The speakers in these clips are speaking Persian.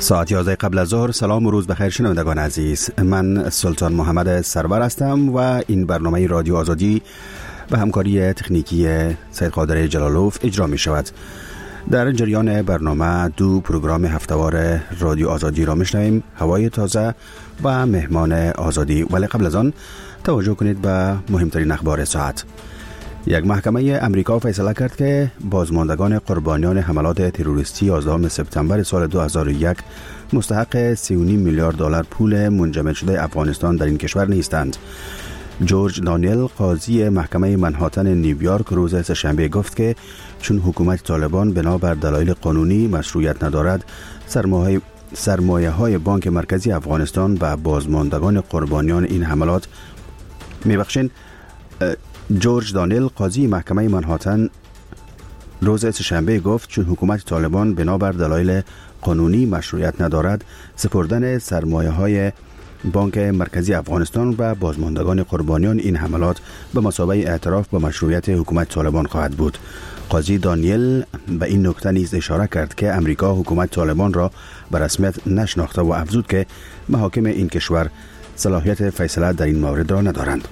ساعت 11 قبل از ظهر. سلام و روز بخیر شنوندگان عزیز، من سلطان محمد سرور هستم و این برنامه رادیو آزادی به همکاری تکنیکی سید قادر جلالوف اجرا می شود. در جریان برنامه دو پروگرام هفته‌وار رادیو آزادی را میشنویم، هوای تازه و مهمان آزادی. ولی قبل از آن توجه کنید به مهمترین اخبار ساعت. یک محکمه امریکا فیصله کرد که بازماندگان قربانیان حملات تروریستی 11 سپتامبر سال 2001 مستحق 3.5 میلیارد دلار پول منجمد شده افغانستان در این کشور نیستند. جورج دانیل، قاضی محکمه منهاتن نیویورک، روز سه‌شنبه گفت که چون حکومت طالبان بنابر دلایل قانونی مشروعیت ندارد، سرمایه های بانک مرکزی افغانستان به بازماندگان قربانیان این حملات میبخشند. جورج دانیل، قاضی محکمه منهاتن، روز سه‌شنبه گفت چون حکومت طالبان بنابر دلایل قانونی مشروعیت ندارد، سپردن سرمایه های بانک مرکزی افغانستان و بازماندگان قربانیان این حملات به مثابه اعتراف به مشروعیت حکومت طالبان خواهد بود. قاضی دانیل به این نکته نیز اشاره کرد که امریکا حکومت طالبان را به رسمیت نشناخته و افزود که محاکم این کشور صلاحیت فیصله در این مورد را ندارند.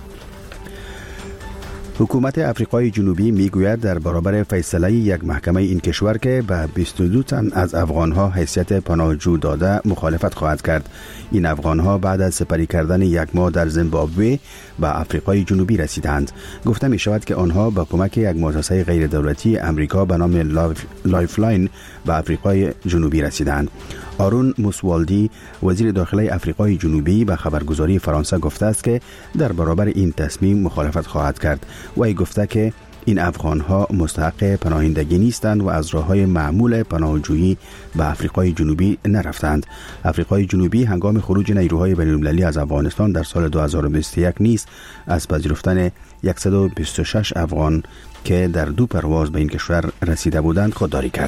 حکومت افریقای جنوبی میگوید در برابر فیصله یک محکمه این کشور که به 22 تن از افغانها حیثیت پناهجو داده مخالفت خواهد کرد. این افغانها بعد از سپری کردن یک ماه در زیمبابوه به افریقای جنوبی رسیدند. گفته می شود که آنها با کمک یک مؤسسه غیر دولتی امریکا به نام لایفلاین به افریقای جنوبی رسیدند. آرون موسوالدی، وزیر داخلی افریقای جنوبی، به خبرگزاری فرانسه گفته است که در برابر این تصمیم مخالفت خواهد کرد. وی گفته که این افغانها مستحق پناهندگی نیستند و از راههای معمول پناهجویی به افریقای جنوبی نرفتند. افریقای جنوبی هنگام خروج نیروهای بین‌المللی از افغانستان در سال 2021 نیز از پذیرفتن 126 افغان که در 2 پرواز به این کشور رسیده بودند خودداری کرد.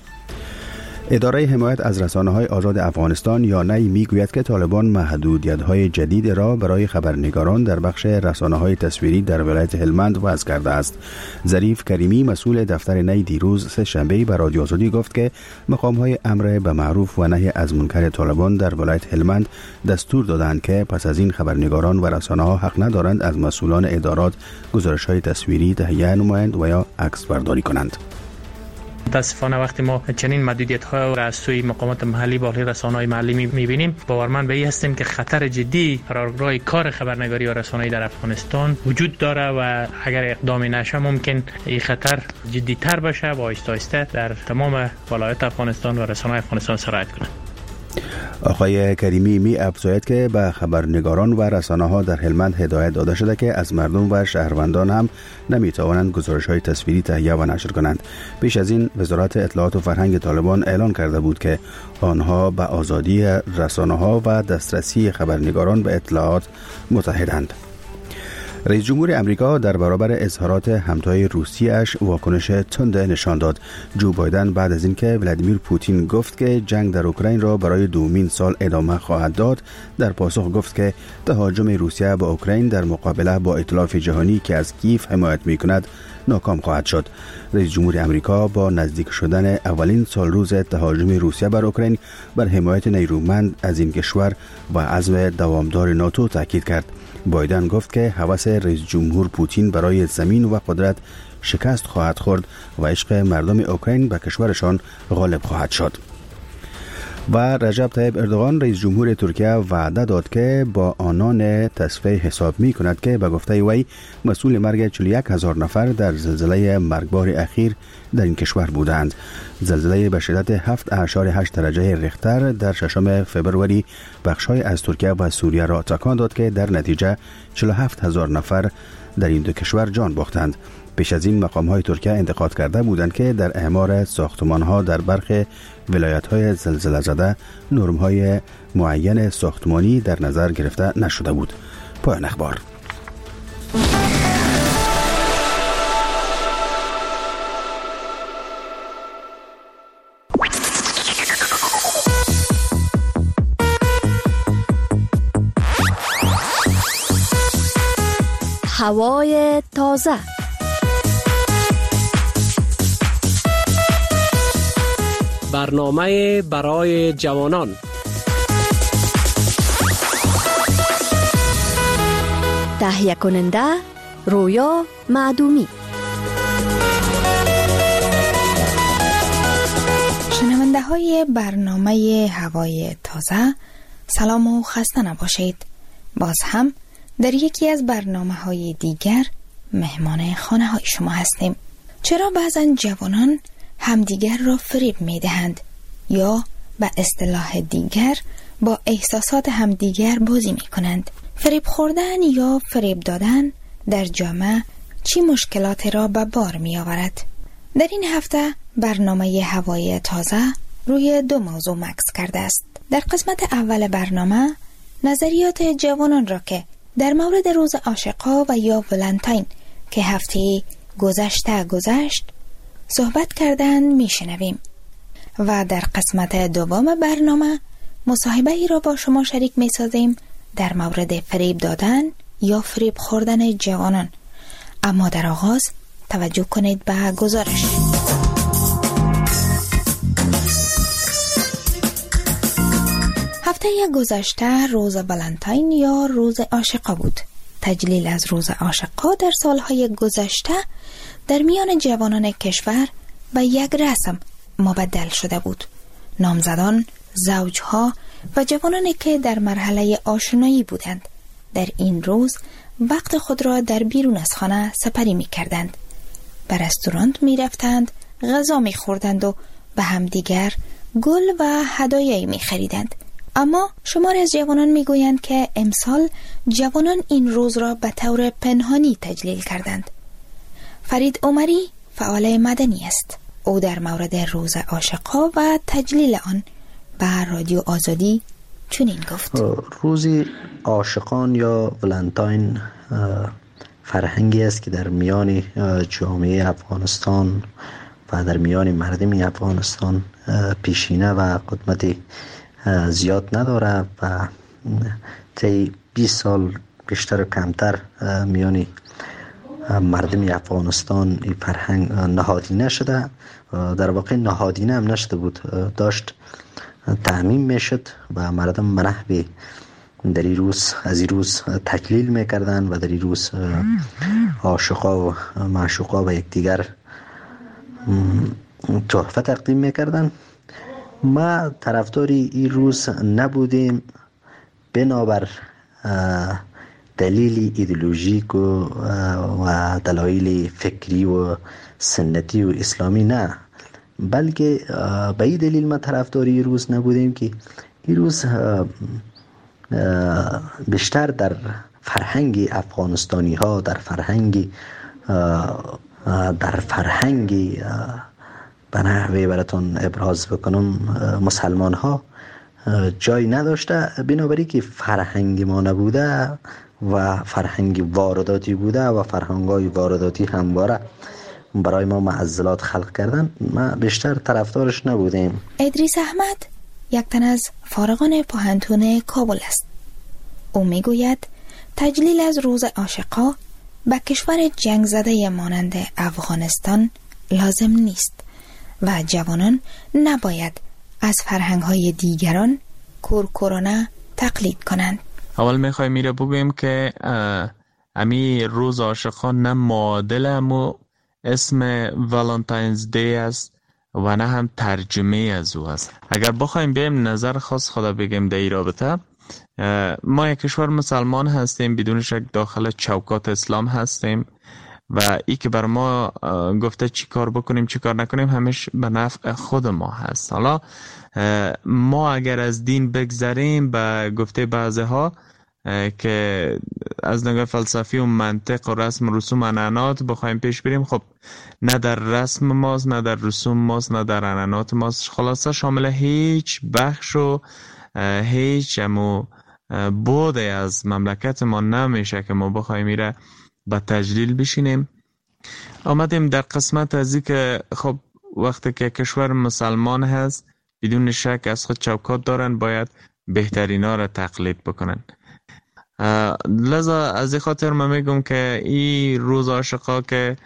اداره حمایت از رسانه‌های آزاد افغانستان یا نی میگوید که طالبان محدودیت‌های جدید را برای خبرنگاران در بخش رسانه‌های تصویری در ولایت هلمند وضع کرده است. ظریف کریمی، مسئول دفتر نی، دیروز سه‌شنبه به رادیو آزادی گفت که مقام‌های امر به معروف و نهی از منکر طالبان در ولایت هلمند دستور دادند که پس از این خبرنگاران و رسانه‌ها حق ندارند از مسئولان ادارات گزارش‌های تصویری تهیه نمایند و یا عکس برداری کنند. متاسفانه وقتی ما چنین محدودیت‌ها را از سوی مقامات محلی با رسانه‌های محلی می‌بینیم، باورمند به این هستیم که خطر جدی برای کار خبرنگاری و رسانه‌ای در افغانستان وجود داره و اگر اقدام نشه ممکن این خطر جدی‌تر بشه و آهسته آهسته در تمام ولایات افغانستان و رسانه‌های افغانستان سرایت کنه. آقای کریمی می افزاید که به خبرنگاران و رسانه‌ها در هلمند هدایت داده شده که از مردم و شهروندان هم نمی‌توانند گزارش‌های تصویری تهیه و نشر کنند. پیش از این وزارت اطلاعات و فرهنگ طالبان اعلان کرده بود که آنها به آزادی رسانه‌ها و دسترسی خبرنگاران به اطلاعات متحدند. رئیس جمهور امریکا در برابر اظهارات همتای روسیه‌اش واکنش تند نشان داد. جو بایدن بعد از اینکه ولادیمیر پوتین گفت که جنگ در اوکراین را برای دومین سال ادامه خواهد داد، در پاسخ گفت که تهاجم روسیه به اوکراین در مقابله با ائتلاف جهانی که از کیف حمایت می‌کند ناکام خواهد شد. رئیس جمهور امریکا با نزدیک شدن اولین سال روز تهاجم روسیه بر اوکراین بر حمایت نیرومند از این کشور و عزم دوامدار ناتو تاکید کرد. بایدن گفت که هوس رئیس جمهور پوتین برای زمین و قدرت شکست خواهد خورد و عشق مردم اوکراین به کشورشان غالب خواهد شد. و رجب طیب اردوغان، رئیس جمهور ترکیه، وعده داد که با آنان تصفیه حساب می کند که به گفته وی مسئول مرگ 41,000 نفر در زلزله مرگبار اخیر در این کشور بودند. زلزله به شدت 7.8 درجه ریختر در 6 فوریه بخش‌های از ترکیه و سوریه را تکان داد که در نتیجه 47,000 نفر در این دو کشور جان باختند. پیش از این مقام‌های ترکیه انتقاد کرده بودند که در اعمار ساختمان‌ها در برخی ولایت‌های زلزله زده نرم‌های معین ساختمانی در نظر گرفته نشده بود. پایان اخبار. هوای تازه. برنامه برای جوانان. تهیه کننده رویا معدومی. شنونده های برنامه هوای تازه، سلام و خسته نباشید. باز هم در یکی از برنامه های دیگر مهمان خانه های شما هستیم. چرا بعضا جوانان همدیگر را فریب می دهند یا به اصطلاح دیگر با احساسات همدیگر بازی می کنند؟ فریب خوردن یا فریب دادن در جامعه چی مشکلاتی را به بار می آورد؟ در این هفته برنامه هوای تازه روی دو موضوع مکس کرده است. در قسمت اول برنامه نظریات جوانان را که در مورد روز عاشقا و یا ولنتاین که هفته گذشت صحبت کردن میشنویم و در قسمت دوم برنامه مصاحبه ای را با شما شریک میسازیم در مورد فریب دادن یا فریب خوردن جوانان. اما در آغاز توجه کنید به گزارش. هفته گذشته روز ولنتاین یا روز عاشقا بود. تجلیل از روز عاشقا در سالهای گذشته در میان جوانان کشور به یک رسم مبدل شده بود. نامزدان، زوجها و جوانانی که در مرحله آشنایی بودند در این روز وقت خود را در بیرون از خانه سپری می کردند. به رستوران می رفتند، غذا می خوردند و به همدیگر گل و هدایایی می خریدند. اما شمار از جوانان می گویند که امسال جوانان این روز را به طور پنهانی تجلیل کردند. فرید عمری فعال مدنی است. او در مورد روز عاشقا و تجلیل آن به رادیو آزادی چنین گفت: روز عاشقان یا ولنتاین فرهنگی است که در میان جامعه افغانستان و در میان مردم افغانستان پیشینه و قدمت زیاد نداره و طی 20 سال بیشتر و کمتر میان مردم افغانستان این فرهنگ نهادینه شده. در واقع نهادینه هم نشده بود، داشت تعمیم میشد و مردم به نحوی در این روز از این روز تجلیل میکردن و در این روز عاشقا و معشوقا و یکدیگر تحفه تقدیم میکردن. ما طرفداری این روز نبودیم بنابر دلیل ایدئولوژیک و دلایل فکری و سنتی و اسلامی نه، بلکه به این دلیل ما طرفداری این روز نبودیم که این روز بیشتر در فرهنگ افغانستانی ها، در فرهنگ به نحوی براتون ابراز بکنم مسلمان ها جای نداشته، بنابراین که فرهنگ ما نبوده و فرهنگ وارداتی بوده و فرهنگ‌های وارداتی همواره برای ما معضلات خلق کردن، ما بیشتر طرفدارش نبودیم. ادریس احمد یک تن از فارغان پوهنتون کابل است. او میگوید تجلیل از روز عاشقا به کشور جنگ زده مانند افغانستان لازم نیست و جوانان نباید از فرهنگ‌های دیگران کورکورانه تقلید کنند. اول میخوایم میره بگویم که امی روز عاشقان نه معادل امو اسم والنتاینز دی است و نه هم ترجمه از او است. اگر بخوایم بیم نظر خاص خدا بگیم در این رابطه، ما یک کشور مسلمان هستیم، بدون شک داخل چوکات اسلام هستیم و ای که بر ما گفته چی کار بکنیم چی کار نکنیم همیشه به نفع خود ما هست. حالا ما اگر از دین بگذریم به گفته بعضی ها که از نگاه فلسفی و منطق و رسم و رسوم عنعنات بخوایم پیش بریم، خب نه در رسم ماست نه در رسوم ماست نه در عنعنات ماست، خلاصه شامل هیچ بخش و هیچ بوده از مملکت ما نمیشه که ما بخوایم میره با تجلیل بشینیم. آمدیم در قسمت از این که خب وقتی که کشور مسلمان هست بدون شک از خود چوکات دارن، باید بهترین ها را تقلید بکنن. لذا از این خاطر من میگم که این روز عاشقا که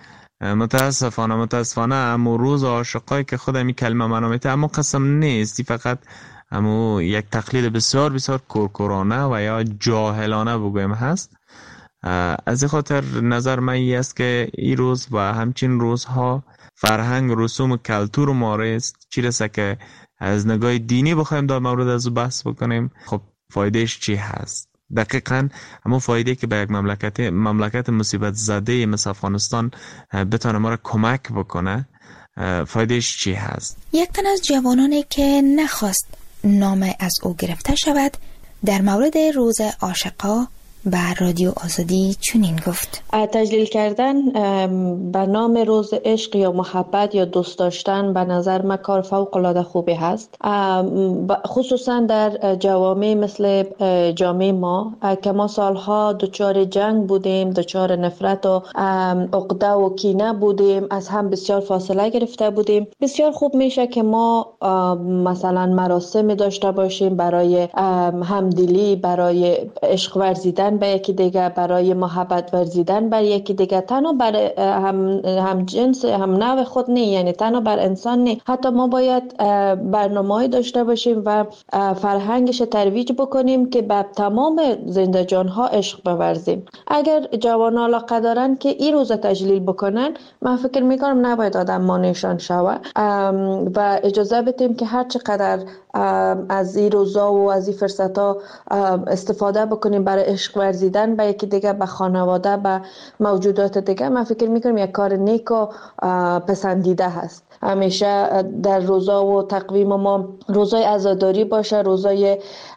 متاسفانه امو روز عاشقای که خود می کلمه منامیته امو قسم نیست، فقط امو یک تقلید بسیار بسیار کورکورانه و یا جاهلانه بگویم هست. از این خاطر نظر من این است که این روز و همچین روزها فرهنگ، رسوم و کلتور ما است. چی رسه که از نگاه دینی بخوایم در مورد از بحث بکنیم، خب فایدهش چی هست؟ دقیقاً همون فایده که به یک مملکت مصیبت زده مثل افغانستان بتونه ما را کمک بکنه، فایدهش چی هست؟ یک تن از جوانانی که نخواست نام از او گرفته شود در مورد روز عاشقا به رادیو آزادی چنین گفت: تجلیل کردن به نام روز عشق یا محبت یا دوست داشتن به نظر من کار فوق العاده خوبی هست، خصوصا در جوامع مثل جامعه ما که ما سالها دچار جنگ بودیم، دچار نفرت و عقده و کینه بودیم، از هم بسیار فاصله گرفته بودیم. بسیار خوب میشه که ما مثلا مراسم داشته باشیم برای همدلی، برای عشق ورزیدن به یکی دیگه، برای محبت ورزیدن بر یکی دیگه، تنها بر هم جنس هم نوع خود نه، یعنی تنها بر انسان نه، حتی ما باید برنامه‌ای داشته باشیم و فرهنگش ترویج بکنیم که به تمام زنده جان‌ها عشق بورزیم. اگر جوانان علاقه دارن که این روز تجلیل بکنن، من فکر میکنم نباید آدم مانعشان شود و اجازه بدیم که هر چقدر از این روزا و از این فرصت‌ها استفاده بکنیم برای عشق ورزیدن به یکی دیگه، به خانواده، به موجودات دیگه. من فکر میکنم یک کار نیک و پسندیده هست. همیشه در روزا و تقویم ما روزای عزاداری باشه، روزای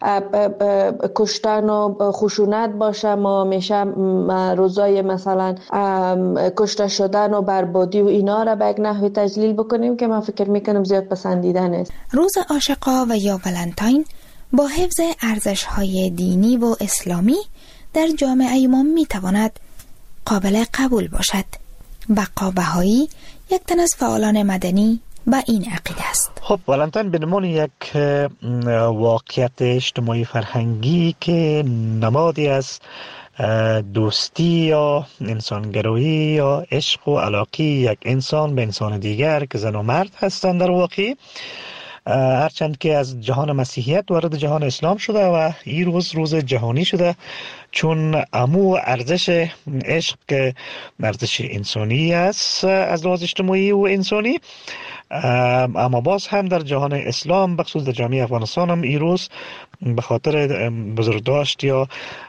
کشتن و خشونت باشه، ما همیشه روزای مثلا کشته شدن و بربادی و اینا را به یک نحوی تجلیل بکنیم که من فکر میکنم زیاد پسندیده نیست. روز عاشقا و یا ولنتاین با حفظ ارزش‌های دینی و اسلامی در جامعه ما میتواند قابل قبول باشد. بقا بهایی یک تن از فعالان مدنی با این عقیده است. خب ولنتاین به عنوان یک واقعیت اجتماعی فرهنگی که نمادی از دوستی یا انسانگرایی یا عشق و علاقه یک انسان به انسان دیگر که زن و مرد هستند در واقع، هرچند که از جهان مسیحیت وارد جهان اسلام شده و این روز جهانی شده، چون امو ارزش عشق که ارزش انسانی است از لحاظ اجتماعی و انسانی، اما باز هم در جهان اسلام بخصوص در جامعه افغانستان هم این روز به خاطر بزرگداشت یا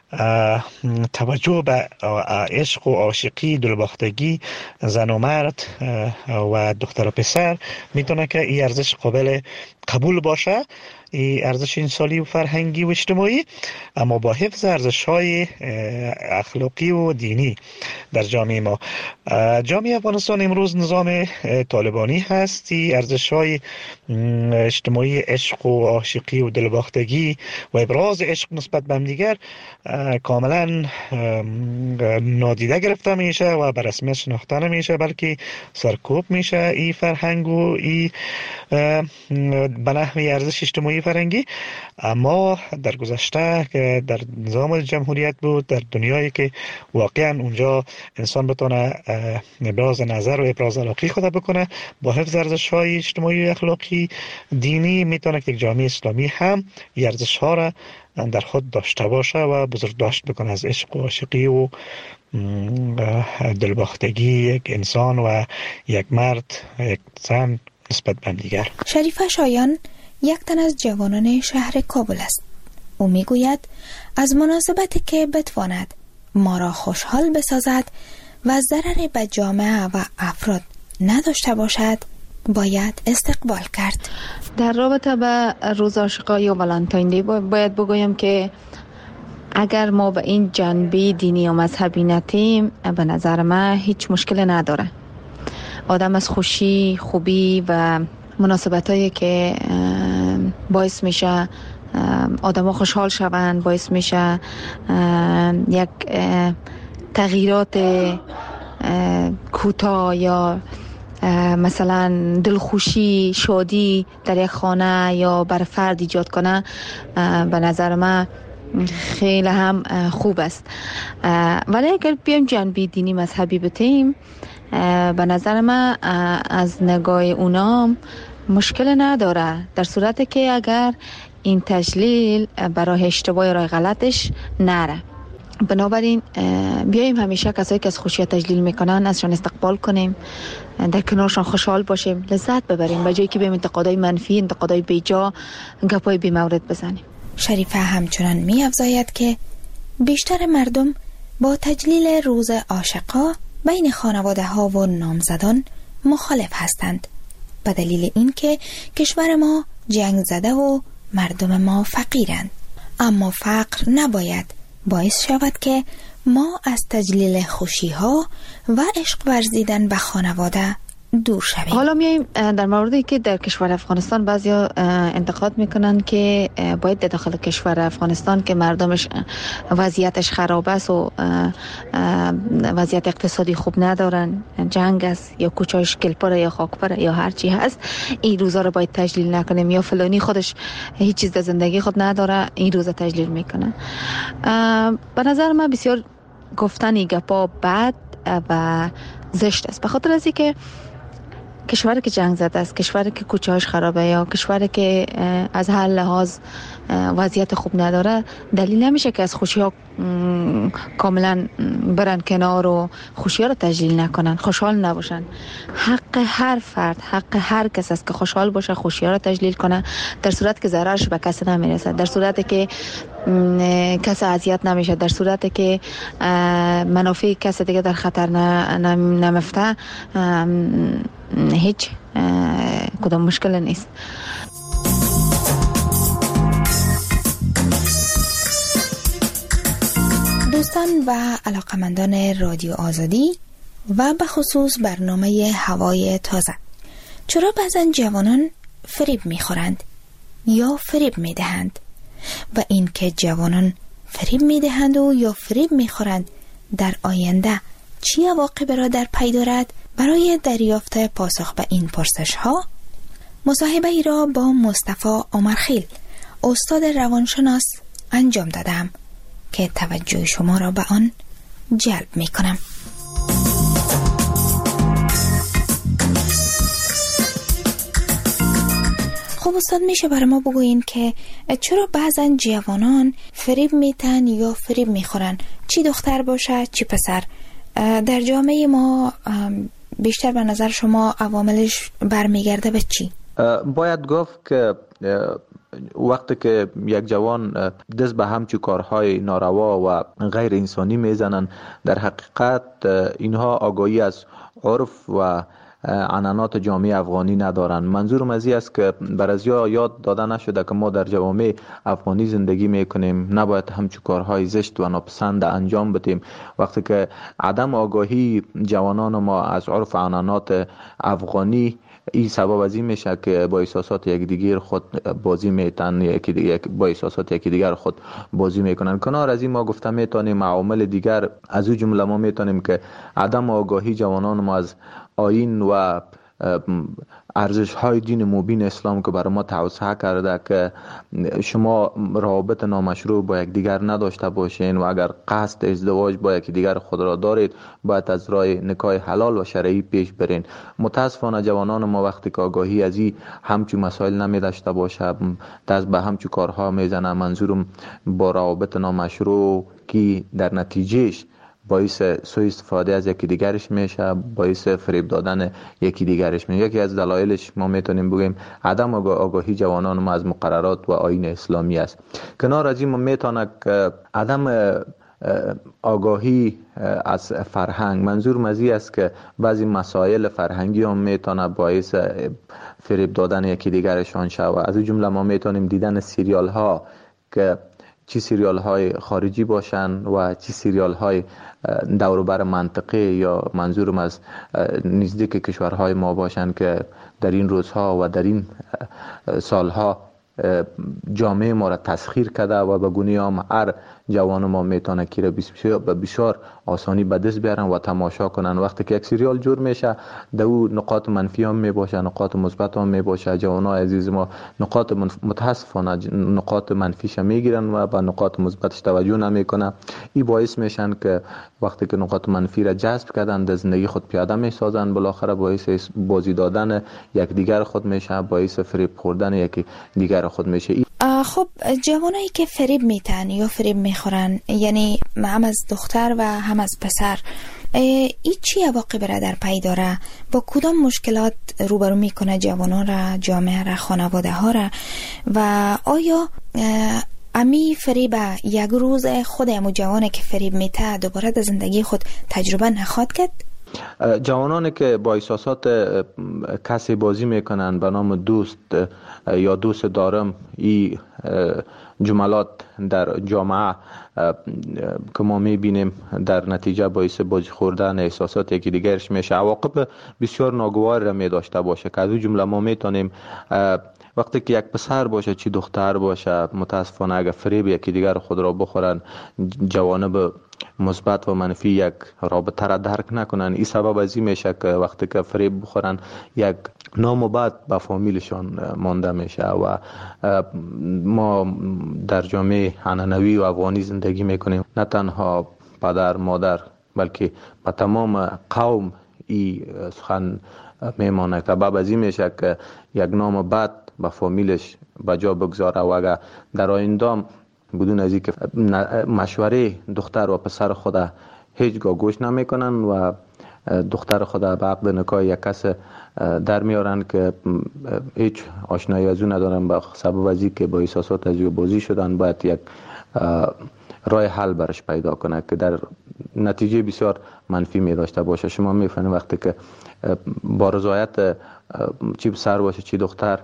توجه به عشق و عاشقی، دلباختگی زن و مرد و دختر و پسر میتونه که این ارزش قابل قبول باشه، این ارزش انسانی و فرهنگی و اجتماعی، اما با حفظ ارزش‌های اخلاقی و دینی در جامعه ما. جامعه افغانستان امروز نظام طالبانی هست. ارزش‌های اجتماعی عشق و عاشقی و دلباختگی و ابراز عشق نسبت به همدیگر کاملا نادیده گرفته میشه و به رسمیت شناخته نمیشه، بلکه سرکوب میشه این فرهنگ و این به نحوی ارزش اجتماعی فرهنگی. اما در گذشته که در نظام جمهوریت بود، در دنیایی که واقعا اونجا انسان بتونه ابراز نظر و ابراز علاقه خود بکنه با حفظ ارزش‌های اجتماعی و اخلاقی دینی، میتونه که یک جامعه اسلامی هم ارزش‌ها را در خود داشته باشه و بزرگداشت بکنه از عشق و عاشقی و دلباختگی یک انسان و یک مرد، یک زن نسبت به دیگر. شریفه شایان یک تن از جوانان شهر کابل است. او میگوید از مناسبتی که بتواند ما را خوشحال بسازد و ضرری به جامعه و افراد نداشته باشد باید استقبال کرد. در رابطه به روز عاشقا یا ولنتاین دی باید بگویم که اگر ما به این جنبه دینی و مذهبی نتیم، به نظر من هیچ مشکل نداره. آدم از خوشی، خوبی و مناسبتایی که باعث میشه آدم ها خوشحال شوند، باعث میشه یک تغییرات کوتاه یا مثلا دلخوشی، شادی در یک خانه یا بر فرد ایجاد کنه، به نظر من خیلی هم خوب است. ولی اگر بیایم جنبه دینی مذهبی بتیم، به نظر من از نگاه اونام مشکل نداره، در صورتی که اگر این تجلیل برای اشتباه یا راه غلطش نره. بنابراین بیاییم همیشه کسایی که از خوشی تجلیل میکنن ازشان استقبال کنیم، در کنارشان خوشحال باشیم، لذت ببریم، به جایی که بیم انتقادای منفی، انتقادای بیجا، گپای بی مورد بزنیم. شریفه همچنان می افزاید که بیشتر مردم با تجلیل روز عاشقا بین خانواده ها و نامزدان مخالف هستند، به دلیل اینکه کشور ما جنگ زده و مردم ما فقیرند. اما فقر نباید باعث شود که ما از تجلیل خوشی ها و عشق ورزیدن به خانواده دور شویم. حالا میایم در موردی که در کشور افغانستان بعضیا انتقاد میکنن که باید در داخل کشور افغانستان که مردمش وضعیتش خراب است و وضعیت اقتصادی خوب ندارن، جنگ است یا کوچه‌اش گلپره یا خاکپره یا هر چی هست، این روزا رو باید تجلیل نکنیم، یا فلانی خودش هیچ چیز در زندگی خود نداره این روزا تجلیل میکنه. به نظر من بسیار گفتن گپا بد و زشت است، به خاطر از اینکه کشوری که جنگ زده است، کشوری که کوچه‌اش خرابه یا کشوری که از هر لحاظ وضعیت خوب نداره، دلیل نمیشه که از خوشی‌ها کاملا برن کنار و خوشی‌ها رو تجلیل نکنن، خوشحال نباشن. حق هر فرد، حق هر کس است که خوشحال باشه، خوشی‌ها رو تجلیل کنه، در صورت که ضررش به کسی نمیرسه، در صورتی که کسی اذیت نمیشه، در صورتی که منافع کسی دیگه در خطر نمیفته، هیچ کدام مشکل نیست. دوستان و علاقمندان رادیو آزادی و به خصوص برنامه هوای تازه، چرا بعضن جوانان فریب میخورند یا فریب میدهند و این که جوانان فریب میدهند و یا فریب میخورند در آینده چی عواقبی را در پی دارد؟ برای دریافت پاسخ به این پرسش ها مصاحبه ای را با مصطفی عمرخیل استاد روانشناس انجام دادم که توجه شما را به آن جلب می کنم. خب استاد، میشه برای ما بگوین که چرا بعضن جوانان فریب میتن یا فریب میخورن، چی دختر باشه چی پسر؟ در جامعه ما بیشتر به نظر شما عواملش برمیگرده به چی؟ باید گفت که وقتی که یک جوان دست به همچون کارهای ناروا و غیر انسانی میزنن، در حقیقت اینها آگاهی از عرف و عنعنات جامعه افغانی ندارن. منظورم از این است که برازیا یاد داده نشده که ما در جوامع افغانی زندگی میکنیم، نباید همچون کارهای زشت و ناپسند انجام بدیم. وقتی که عدم آگاهی جوانان ما از عرف و عنعنات افغانی این سبب از این میشه که با احساسات یکدیگر خود بازی میتن، با احساسات یکدیگر خود بازی میکنن. کنار از این ما گفته میتونیم عوامل دیگر، از اون جمله ما میتونیم که عدم آگاهی جوانان ما از آیین و ارزش های دین مبین اسلام که برای ما توسعه کرده که شما روابط نامشروع با یک دیگر نداشته باشین و اگر قصد ازدواج با یک دیگر خود را دارید باید از راه نکاح حلال و شرعی پیش برین. متاسفانه جوانان ما وقتی که آگاهی از این همچون مسائل نمی داشته باشه دست به همچون کارها میزنه. منظورم با روابط نامشروع که در نتیجهش باعث سوء استفاده از یکی دیگرش میشه، باعث فریب دادن یکی دیگرش میشه. یکی از دلایلش ما میتونیم بگیم عدم آگاهی جوانان ما از مقررات و آیین اسلامی است. کنار از این ما میتونه که عدم آگاهی از فرهنگ، منظور مزی است که بعضی مسائل فرهنگی هم میتونه باعث فریب دادن یکی دیگرشان شود. از این جمله ما میتونیم دیدن سریال ها که چی سریال های خارجی باشن و چی سریال های دوروبر منطقه یا منظورم از نزدیک کشورهای ما باشن که در این روزها و در این سالها جامعه ما را تسخیر کرده و به گونه هم هر جوان ما میتونه که به بسیار آسانی به دست بیارن و تماشا کنن. وقتی که یک سریال جور میشه در او نقاط منفی هم میباشه، نقاط مثبت هم میباشه. جوانای عزیز ما نقاط متاسفانه نقاط منفیش میگیرن و به نقاط مثبتش توجه نمیکنن. این باعث میشن که وقتی که نقاط منفی را جذب کردن در زندگی خود پیاده میسازن، بالاخره باعث بازی دادن یک دیگر خود میشه، باعث فریب خوردن یک دیگر خود میشه. خب جوانایی که فریب میتن یا فریب میخورن، یعنی هم از دختر و هم از پسر، این چی عواقب را در پی داره؟ با کدام مشکلات روبرو میکنه جوانان را، جامعه را، خانواده ها را؟ و آیا امی فریب یک روز خود امو جوانه که فریب میته دوباره در زندگی خود تجربه نخواد کرد؟ جوانانی که با احساسات کسی بازی میکنن به نام دوست یا دوست دارم، این جملات در جامعه که ما میبینیم در نتیجه باعث بازی خوردن احساسات یکی دیگرش میشه، عواقب بسیار ناگوار را میداشته باشه. که از اون جمله ما میتونیم وقتی که یک پسر باشه چی دختر باشه، متاسفانه اگر فریب یکی دیگر خود را بخورن، جوانب مثبت و منفی یک رابطه را درک نکنن، این سبب از این میشه که وقتی که فریب بخورن یک نام بد به فامیلشان مانده میشه. و ما در جامعه عنعنوی و افغانی زندگی میکنیم، نه تنها پدر مادر بلکه به تمام قوم این سخن میمانه که سبب از این میشه که یک نام بد به فامیلش بجا بگذاره و اگر در آینده بدون از اینکه مشوره دختر و پسر خود هیچگاه گوش نمیکنن و دختر خود به عقد نکاح یک کس در میارن که هیچ آشنایی از اون ندارن، به سبب از اینکه با احساسات از او بازی شدن، باید یک راه حل برش پیدا کنه که در نتیجه بسیار منفی می داشته باشه. شما میفهمید وقتی که با رضایت چی پسر باشه چی دختر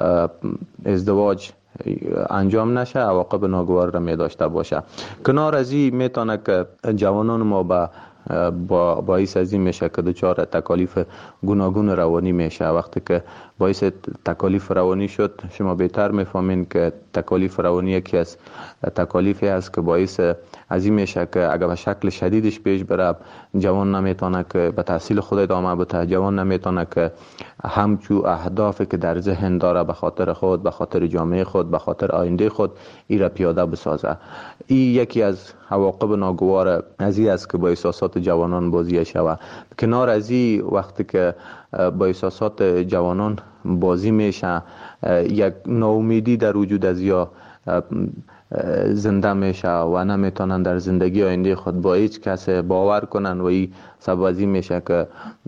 ازدواج انجام نشه، عواقب ناگوار را می داشته باشه. کنار از این میتونه که جوانان ما باعث از این میشه که دچار تکالیف گوناگون روانی میشه. وقتی که باعث تکالیف روانی شد، شما بهتر میفهمین که تکالیف روانی یکی از تکالیفی است که باعث از این میشه که اگر به شکل شدیدش پیش بره، جوان نمیتونه که به تحصیل خود ادامه بده، جوان نمیتونه که همچو اهدافی که در ذهن داره به خاطر خود، به خاطر جامعه خود، به خاطر آینده خود این را پیاده بسازه. این یکی از عواقب ناگوار از این است که با احساسات جوانان بازی شود. کنار از این وقتی که با احساسات جوانان بازی میشه، یک ناامیدی در وجود از یا زنده میشه و نمیتونن در زندگی آینده خود با هیچ کس باور کنن و این سبب از این میشه که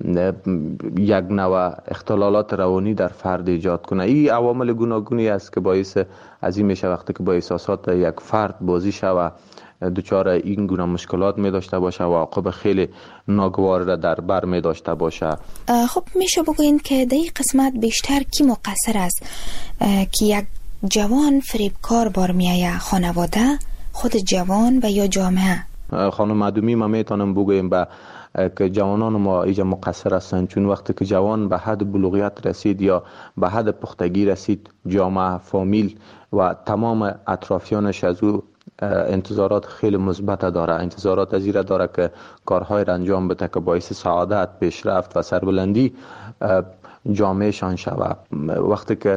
یک نوع اختلالات روانی در فرد ایجاد کنه. این عوامل گوناگونی است که باعث از این میشه وقتی که با احساسات یک فرد بازی شود دچار این گونه مشکلات می داشته باشه و عواقب خیلی ناگوار را در بر می داشته باشه. خب میشه بگوین که در این قسمت بیشتر کی مقصر است که یک جوان فریبکار بار میایه؟ خانواده، خود جوان و یا جامعه؟ خانم معدومی ما میتونم بگویم که جوانان ما اینجا مقصر هستند، چون وقتی که جوان به حد بلوغیت رسید یا به حد پختگی رسید، جامعه، فامیل و تمام اطرافیانش از او انتظارات خیلی مثبت داره. انتظارات از این داره که کارهای را انجام بده که باعث سعادت، پیشرفت و سربلندی جامعه شان شود. وقتی که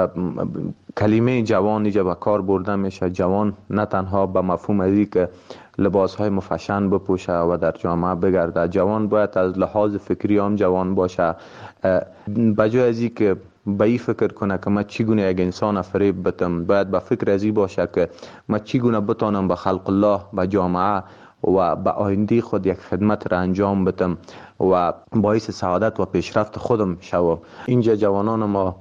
کلمه جوان اینجا به کار برده میشه، جوان نه تنها به مفهوم ازی که لباس های مفشن بپوشه و در جامعه بگرده، جوان باید از لحاظ فکری هم جوان باشه. بجای ازی که به این فکر کنه که من چگونه یک انسان فریب بتم، باید به فکر ازی باشه که من چگونه بتانم به خلق الله، به جامعه و به آینده خود یک خدمت را انجام بدم و باعث سعادت و پیشرفت خودم شوم. اینجا جوانان ما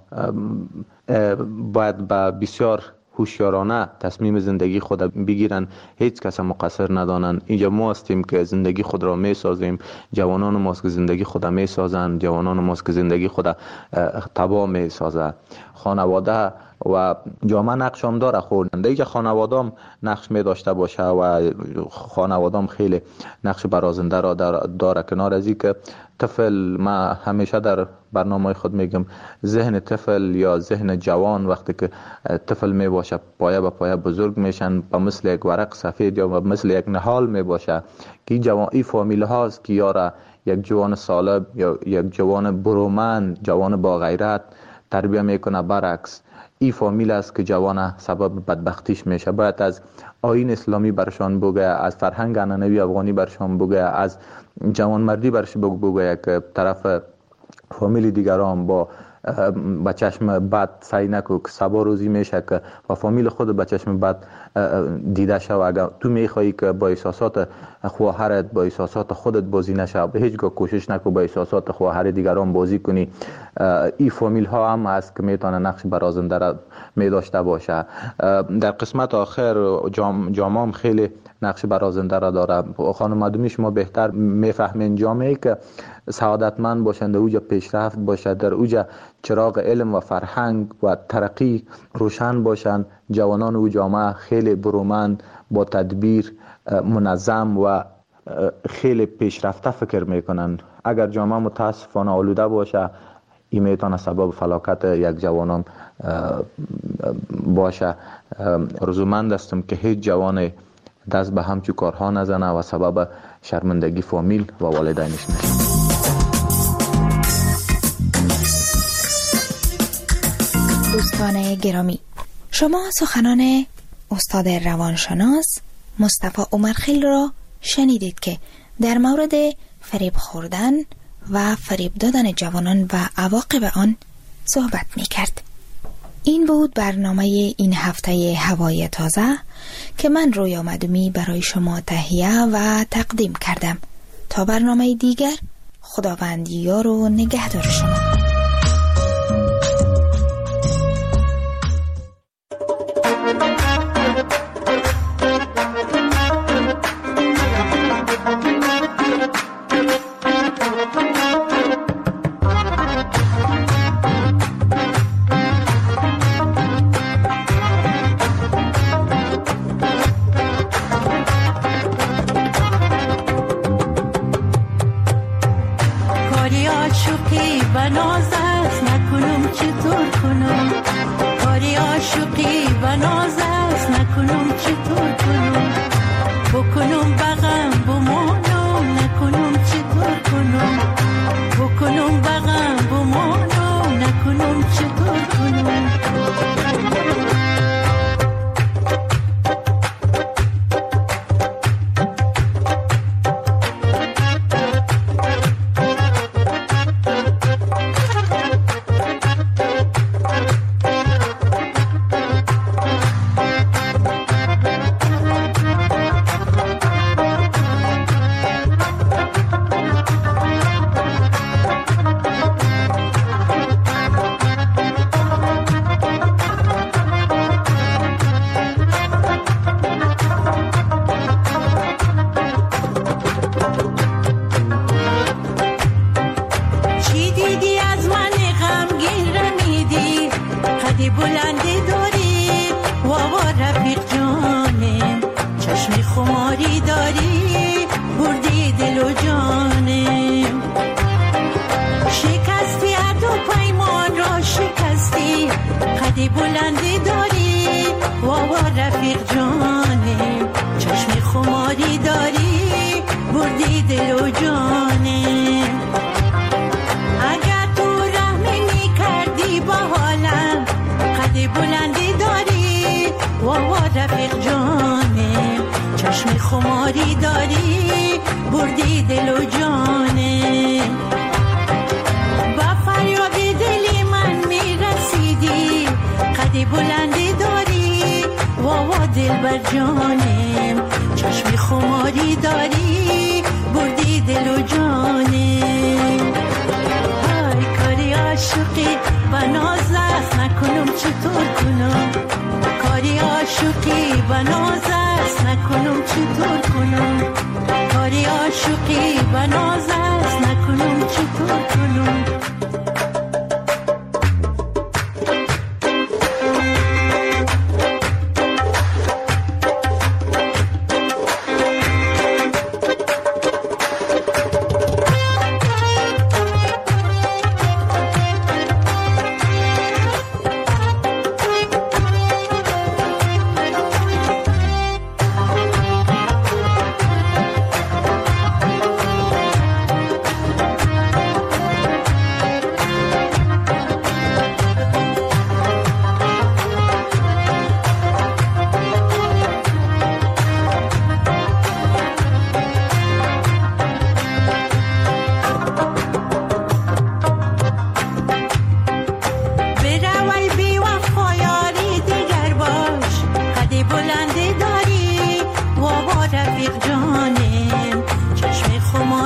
باید به بسیار هوشیارانه تصمیم زندگی خود بگیرن، هیچ کس مقصر ندانن. اینجا ما هستیم که زندگی خود را می سازیم، جوانان ماست که زندگی خود می سازن، جوانان ماست که زندگی خود تباه می سازه. خانواده و جامعه نقش هم داره. خورنده که خانوادام نقش می داشته باشه و خانوادام خیلی نقش برازنده را داره. کنار از این که طفل، ما همیشه در برنامه خود میگم ذهن طفل یا ذهن جوان وقتی که طفل می باشه پایه به پایه بزرگ میشن، به مثل یک ورق سفید یا مثل یک نهال می باشه که این فامیل هاست که یاره یک جوان سالم یا یک جوان برومند، جوان با غیرت تربیه میکنه. برعکس این فامیل است که جوان سبب بدبختیش میشه. باید از آیین اسلامی برشان بگه، از فرهنگ عنعنوی افغانی برشان بگه، از جوانمردی برش بگه که طرف فامیل دیگران با چشم بد سعی نکو که سبا روزی میشه که و فامیل خود با چشم بد دیده شو. اگر تو میخوایی که با احساسات خواهرت، با احساسات خودت بازی نشه، به هیچگاه کوشش نکو با احساسات خواهر دیگران بازی کنی. این فامیل ها هم هست که میتونه نقش برازنده را می داشته باشه. در قسمت آخر جامعه خیلی نقش برازنده را داره. خانم معدومی شما بهتر میفهمین جامعه که سعادتمند باشند، اوجا پیشرفت باشد، در اوجا چراغ علم و فرهنگ و ترقی روشن باشند، جوانان او جامعه خیلی برومند، با تدبیر، منظم و خیلی پیشرفته فکر میکنن. اگر جامعه متاسفانه آلوده باشه، این میتونه سبب فلاکت یک جوانان باشه. رضامند هستم که هیچ جوان دست به همچون کارها نزنه و سبب شرمندگی فامیل و والدینش نشه. دوستان گرامی، شما سخنان استاد روانشناس مصطفی عمرخیل را شنیدید که در مورد فریب خوردن و فریب دادن جوانان و عواقب آن صحبت می کرد. این بود برنامه این هفته هوای تازه که من رویا مدومی برای شما تهیه و تقدیم کردم. تا برنامه دیگر، خداوند یار و نگهدار شما.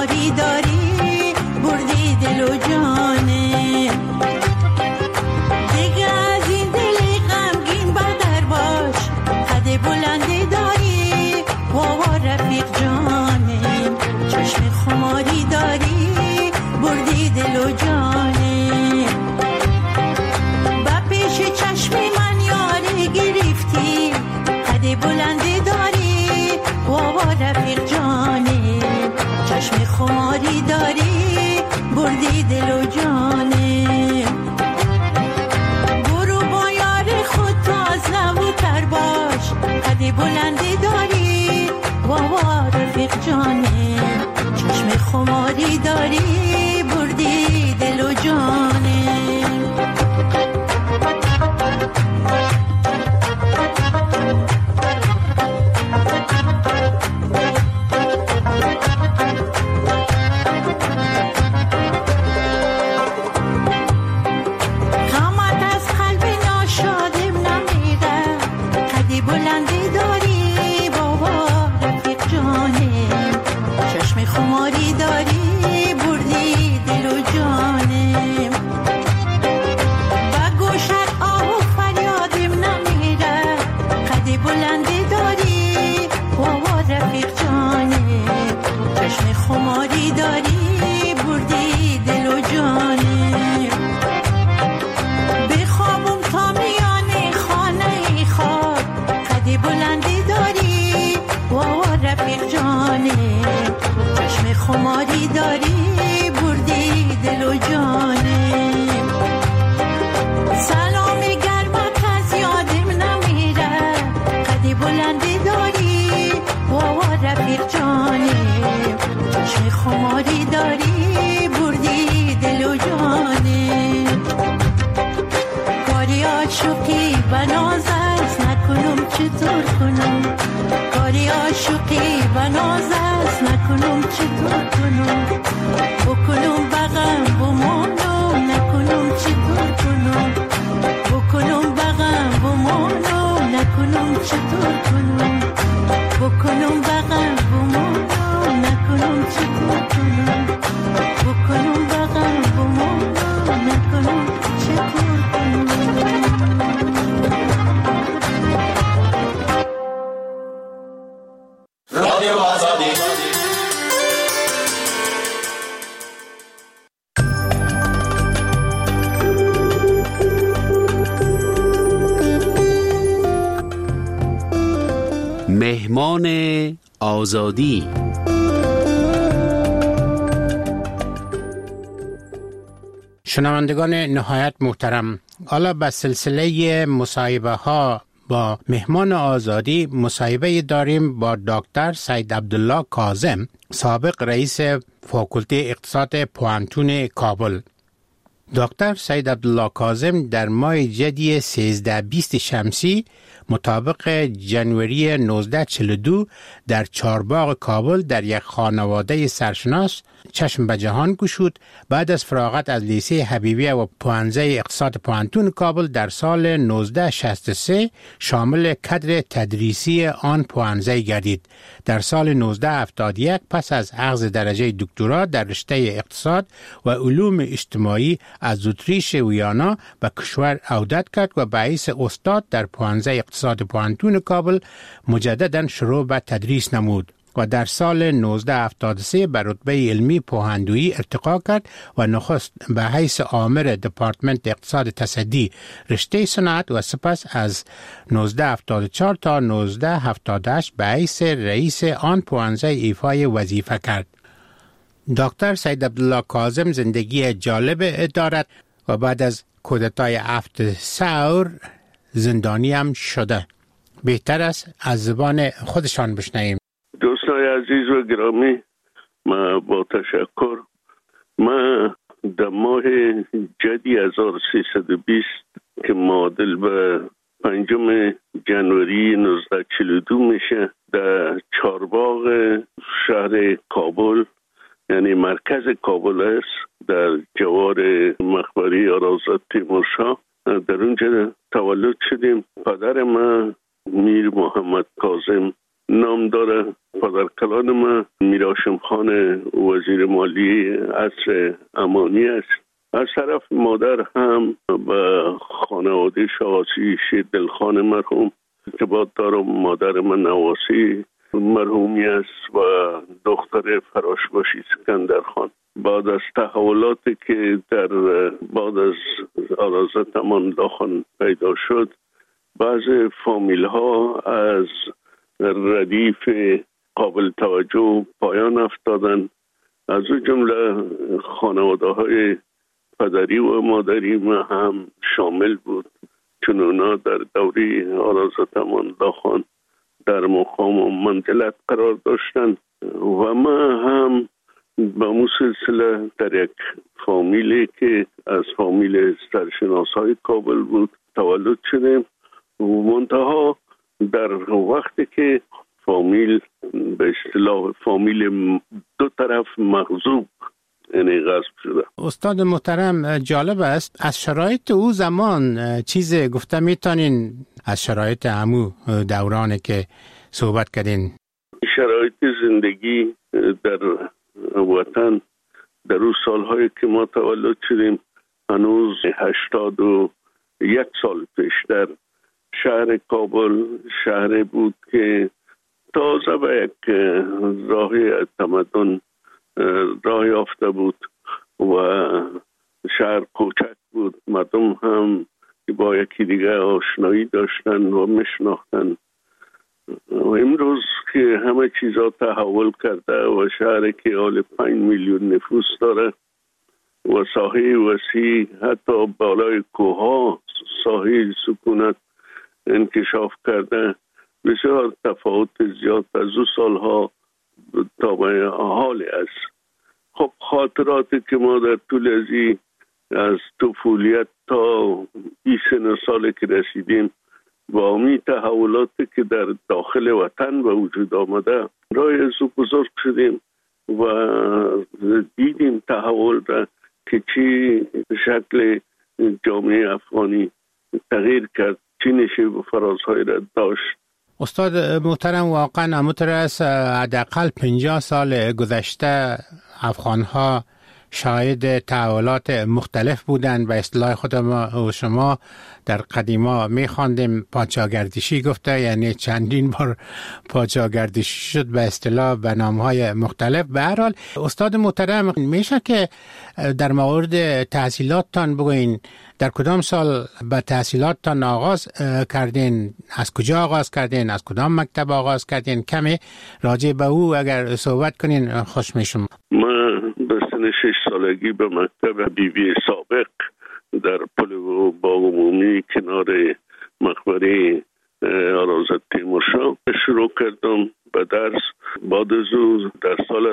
خماری داری بردی دل و جانه. دیگه از این دلی غمگین بدر باش، قد بلندی داری بابا رفیق جانه. چشم خماری داری بردی دل و جانه. با پیش چشم من یاری گرفتی، قد بلندی داری بابا رفیق جانه. چشم خماری داری بردی دل و جانه. برو با یار خود تازنبوتر باش، قد بلندی داری بابا رفیق جانه. چشم خماری داری بردی دل و جانه. خماری داری بردی دل و جانم. با گوشت آه و فریادم نمیره، قد بلندی داری بابا رفیق جانم. چشم خماری داری بردی دل و جانم. بخوابم تا میان خانه خواب، قد بلندی داری بابا رفیق جانم. چشم خماری داری بردی دل و جانه. سلام گرمت از یادم نمیره، قد بلندی داری بابا رفیق جانه. چشم خماری داری بردی دل و جانه. کاری عاشقی بناز است نکنم چطور کنم. کاری عاشقی بناز است نکنم چطور کنم. بکنم بغم بمانم نکنم چطور کنم. بکنم بغم بمانم نکنم چطور کنم. بکنم بغم بمانم نکنم چطور کنم. بکنم بغم بمانم نکنم چطور کنم. رادیو آزادی. مهمان آزادی. شنوندگان نهایت محترم، حالا به سلسله مصاحبه ها با مهمان آزادی مصاحبه داریم با دکتر سید عبدالله کاظم، سابق رئیس فاکولته اقتصاد پوهنتون کابل. دکتر سید عبدالله کاظم در ماه جدی 13-20 شمسی مطابق جنوری 1942 در چهارباغ کابل در یک خانواده سرشناس چشم به جهان گشود. بعد از فراغت از لیسه حبیبیه و پوهنځی اقتصاد پوهنتون کابل در سال 1963 شامل کادر تدریسی آن پوهنځی گردید. در سال 1971 پس از اخذ درجه دکترا در رشته اقتصاد و علوم اجتماعی از اتریش ویانا به کشور عودت کرد و به حیث استاد در پوهنځی اقتصاد پوهنتون کابل مجددا شروع به تدریس نمود و در سال 1973 به رتبه علمی پوهندویی ارتقا کرد و نخست به حیث آمر دپارتمنت اقتصاد تصدی رشته صنعت و سپس از 1974 تا 1978 به حیث رئیس آن پوهنځی ایفای وظیفه کرد. دکتر سید عبدالله کاظم زندگی جالب دارد و بعد از کودتای 7 ثور زندانی هم شده. بهتر است از زبان خودشان بشنویم. دوستای عزیز و گرامی، ما با تشکر در ماه جدی 1320 که معادل به 5 جنوری 1942 میشه در چهارباغ شهر کابل، یعنی مرکز کابل است، در جوار مقبره آرازات تیمورشاه، در اونجا تولد شدیم. پدر من میر محمد کاظم نام داره. پدر کلان ما میر هاشم خان وزیر مالی عصر امانی است. از طرف مادر هم به خانواده شاسی شید دلخان مرحوم ارتباط دارم. مادر من نواسی مرحومی است و دختر فراشباشی سکندر خان. بعد از تحولاتی که در بعد از حضرت امان الله خان پیدا شد، بعض فامیل ها از ردیف قابل توجه پایان افتادن. از او جمله خانواده های پدری و مادری ما هم شامل بود، چون اونا در دوری حضرت امان الله خان در مقام و منزلت قرار داشتند و ما هم به اون سلسله در یک فامیلی که از فامیل سرشناسای کابل بود تولد شدیم. منتها در وقتی که فامیل به اصطلاح فامیل دو طرف مغصوب یعنی غصب شده. استاد محترم، جالب است از شرایط او زمان چیز گفته میتونین از شرایط همو دورانی که صحبت کردین؟ شرایط زندگی در وطن در اون سالهایی که ما تولد شدیم هنوز 81 سال پیشتر شهر کابل شهر بود که تازه به یک راه تمدن راه یافته بود و شهر کوچک بود. مردم هم با یکی دیگه آشنایی داشتن و میشناختن. و امروز که همه چیزا تحول کرده و شهر که حال 5 میلیون نفوس داره و ساحه وسیع حتی بالای کوها ساحه سکونت انکشاف کرده، بسیار تفاوت زیاد از او سالها تا به حال است. خب خاطراتی که ما در طول از طفولیت تا 20 سال که رسیدیم با امی تحولاتی که در داخل وطن به وجود آمده رای از او بزرگ شدیم و دیدیم تحول را که چی شکل جامعه افغانی تغییر کرد، چی نشه و فرازهای را داشت. استاد محترم، واقعا همونطور است حداقل 50 سال گذشته افغانها شاهد تحولات مختلف بودند. به اصطلاح خود ما و شما در قدیما می‌خواندیم پادشاهگردشی گفته، یعنی چندین بار پادشاهگردشی شد به اصطلاح به نام‌های مختلف. به هر حال استاد محترم، میشه که در مورد تحصیلاتتان بگوین در کدام سال به تحصیلاتتان آغاز کردین؟ از کجا آغاز کردین؟ از کدام مکتب آغاز کردین؟ کمی راجع به او اگر صحبت کنین خوش میشم. من به سن 6 سالگی به مکتب بیبی سابق در پل باغ عمومی کنار مقبره حضرت تیمورشاه شروع کردم به درس. بعد از او در سال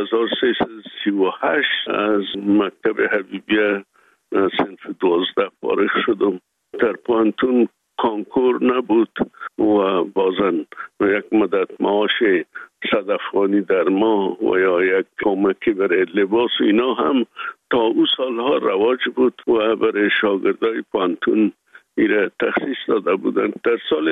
1338 از مکتب حبیبیه صنف 12 فارغ شدم. در پانتون کانکور نبود و بازن یک مدت معاش 100 افغانی در ماه و یا یک کمکی برای لباس اینا هم تا او سالها رواج بود و برای شاگردای پانتون ایره تخصیص داده بودند. در سال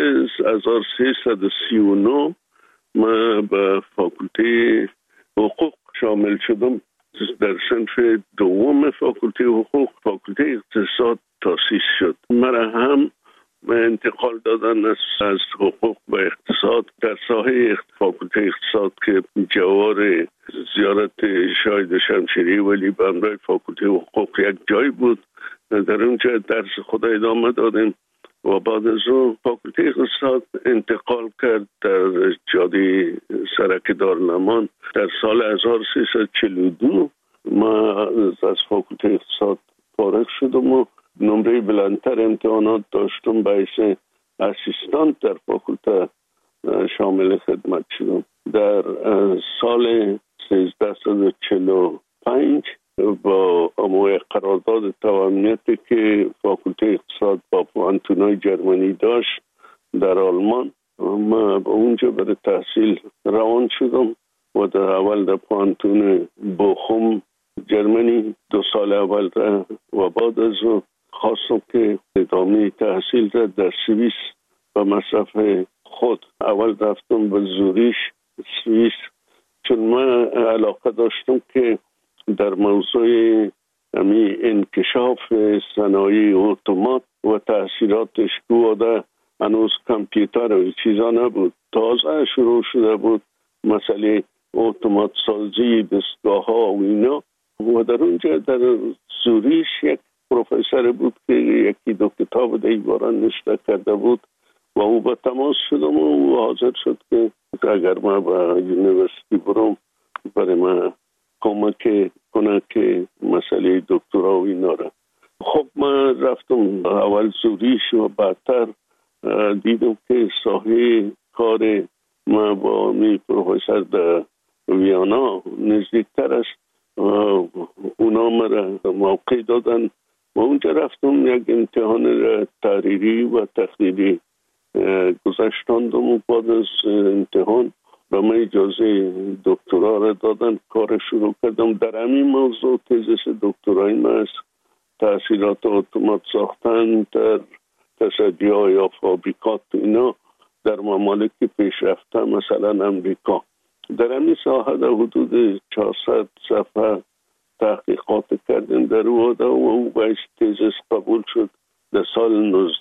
1339 من به فاکولته حقوق شامل شدم. در صنف دوم فاکولته حقوق فاکولته اقتصاد تاسیس شد. مرا هم انتقال دادن از حقوق به اقتصاد. در ساحه فاکولته اقتصاد که جوار زیارت شاهد شمشیری ولی به همراه فاکولته حقوق یک جای بود، در اونجا درس خود ادامه دادیم و بعد از اون فاکولته اقتصاد انتقال کرد در جاده سرک دارالمان. در سال 1342 ما از فاکولته اقتصاد فارغ شدم و نمره بلندتر امتحانات داشتم، باعث اسیستانت در فاکولته شامل خدمت شدم. در سال 1345 با اموی قرارداد توامنیتی که فاکولته اقتصاد با پانتونای جرمنی داشت در آلمان، ما با اونجا برای تحصیل روان شدم و در اول در پانتون بوخم جرمنی 2 سال اول را و بعد از خواستم که ادامه تحصیل را در سوئیس و مصرف خود اول رفتم به زوریش سوئیس، چون من علاقه داشتم که در موضوع انکشاف صنایع اتومات و تاثیراتش بوده. هنوز کامپیوتر و چیزا نبود، تازه شروع شده بود مسئله اتومات سازی دستگاه ها و اینا. و در اونجا در زوریش یک پروفسور بود که یکی دو کتاب در این باره نوشته کرده بود و او به تماس شدم و او حاضر شد که اگر من به یونیورسیتی برم برای من کمک کنه که مسئله دکترا و اینا را. خب من رفتم اول زوریش و بعدتر دیدم که ساحه کار ما با می پروفسور در ویانا نزدیکتر است. اونا مرا موقع دادن و اونجا رفتم یک امتحان تحریری و تحلیلی گذاشتاندم و بعد از امتحان به من اجازه دکترا را دادن. کار شروع کردم در همین موضوع. تزیس دکترای من است تحصیلات اتومات ساختن در تصدیه یا فابریکات اینا در ممالک پیشرفته مثلا امریکا. در همین ساحه در حدود 400 صفحه تحقیقات کردن در اوده و او باید تزیس قبول شد. در سال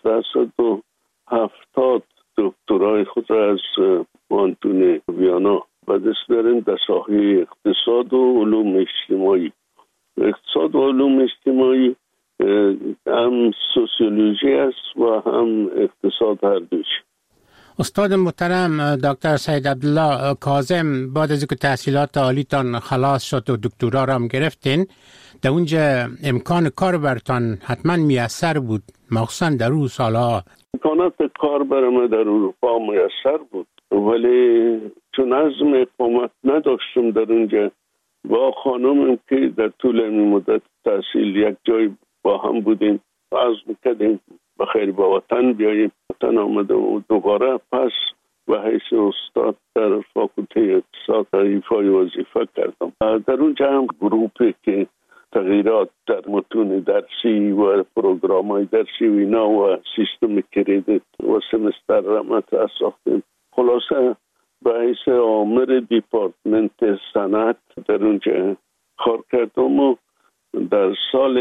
1970 دکترای خود از آنتون ویانا به دست داریم در ساحه اقتصاد و علوم اجتماعی. اقتصاد و علوم اجتماعی هم سوسیولوژی است و هم اقتصاد هر دوش. استاد محترم دکتر سید عبدالله کاظم، بعد از اینکه تحصیلات عالیتان خلاص شد و دکترا را هم گرفتین، در اونجا امکان کار برتان حتما میسر بود، مخصوصا در اون سالها. امکانات کار برام در اروپا میسر بود، ولی چون عزم اقامت نداشتم در اونجا با خانمم که در طول این مدت تحصیل یک جای با هم بودیم، عزم کردیم بخیر با وطن بیاییم. وطن آمده و دوباره پس به حیث استاد در فاکولته اقتصاد ایفای وظیفه کردم. در اونجا هم گروپی که تغییرات در متون درسی و پروگرام‌های درسی و اینا و سیستم کردیت و سمستر را مطرح ساختیم. خلاصه به حیث آمر دیپارتمنت صنعت در اونجا کار کردم و در سال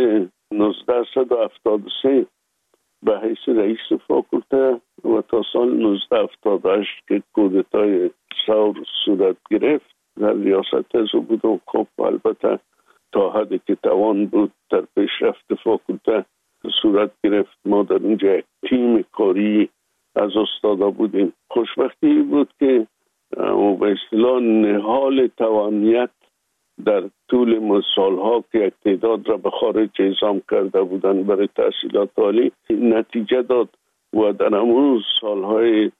1973 به حیث رئیس فاکولته و تا سال 1978 که کودتای ثور صورت گرفت در ریاست از بودم. خب البته تا حدی که توان بود در پیشرفت فاکولته صورت گرفت. ما در اونجا یک تیم کاری از استادا بودیم. خوشبختی بود که به اصطلاح نهال توانیت در طول سالها که یک تعداد را به خارج اعزام کرده بودن برای تحصیلات عالی نتیجه داد و در همون سالهای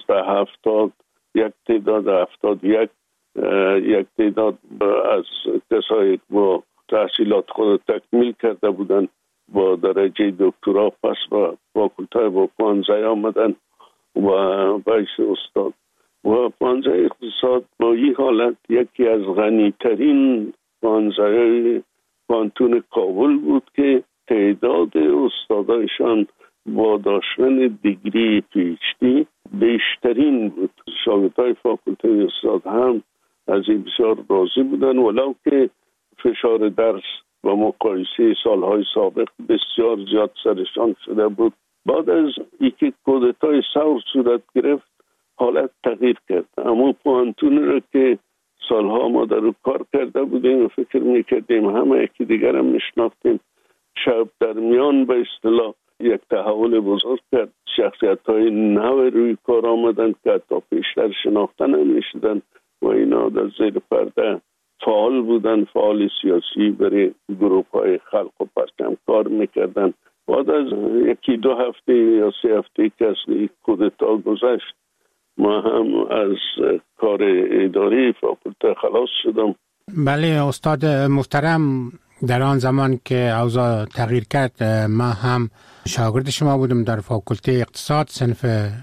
1970 یک تعداد 71 یک تعداد از کسایی که با تحصیلات خود تکمیل کرده بودن با درجه دکترا پس با فاکولته با پانزه آمدن و باعث استاد. و پانزه اقتصاد با این حالت یکی از غنیترین پانزه کانتون کابل بود که تعداد استادایشان با داشتن دیگری پی‌اچ‌دی بیشترین بود. شاگردای فاکولته اقتصاد هم از این بسیار راضی بودن، ولو که فشار درس و مقایسه سالهای سابق بسیار زیاد سرشان شده بود. بعد از اینکه کودتای ثور صورت گرفت حالت تغییر کرد. اما پوانتون رو که سالها ما در رو کار کرده بودیم و فکر میکردیم همه یکی دیگر هم میشناختیم، شب در میان به اصطلاح یک تحول بزرگ کرد. شخصیت های نو روی کار آمدن که حتی پیشتر شناخته نمیشدن و اینا در زیر پرده فعال بودن، فعال سیاسی برای گروه های خلق و پرچم کار میکردن. بعد از یکی دو هفته یا 3 هفته که از کودتا گذشت ما هم از کار اداری فاکولته خلاص شدم. بله استاد محترم، در آن زمان که اوضاع تغییر کرد ما هم شاگرد شما بودم در فاکولته اقتصاد، صنف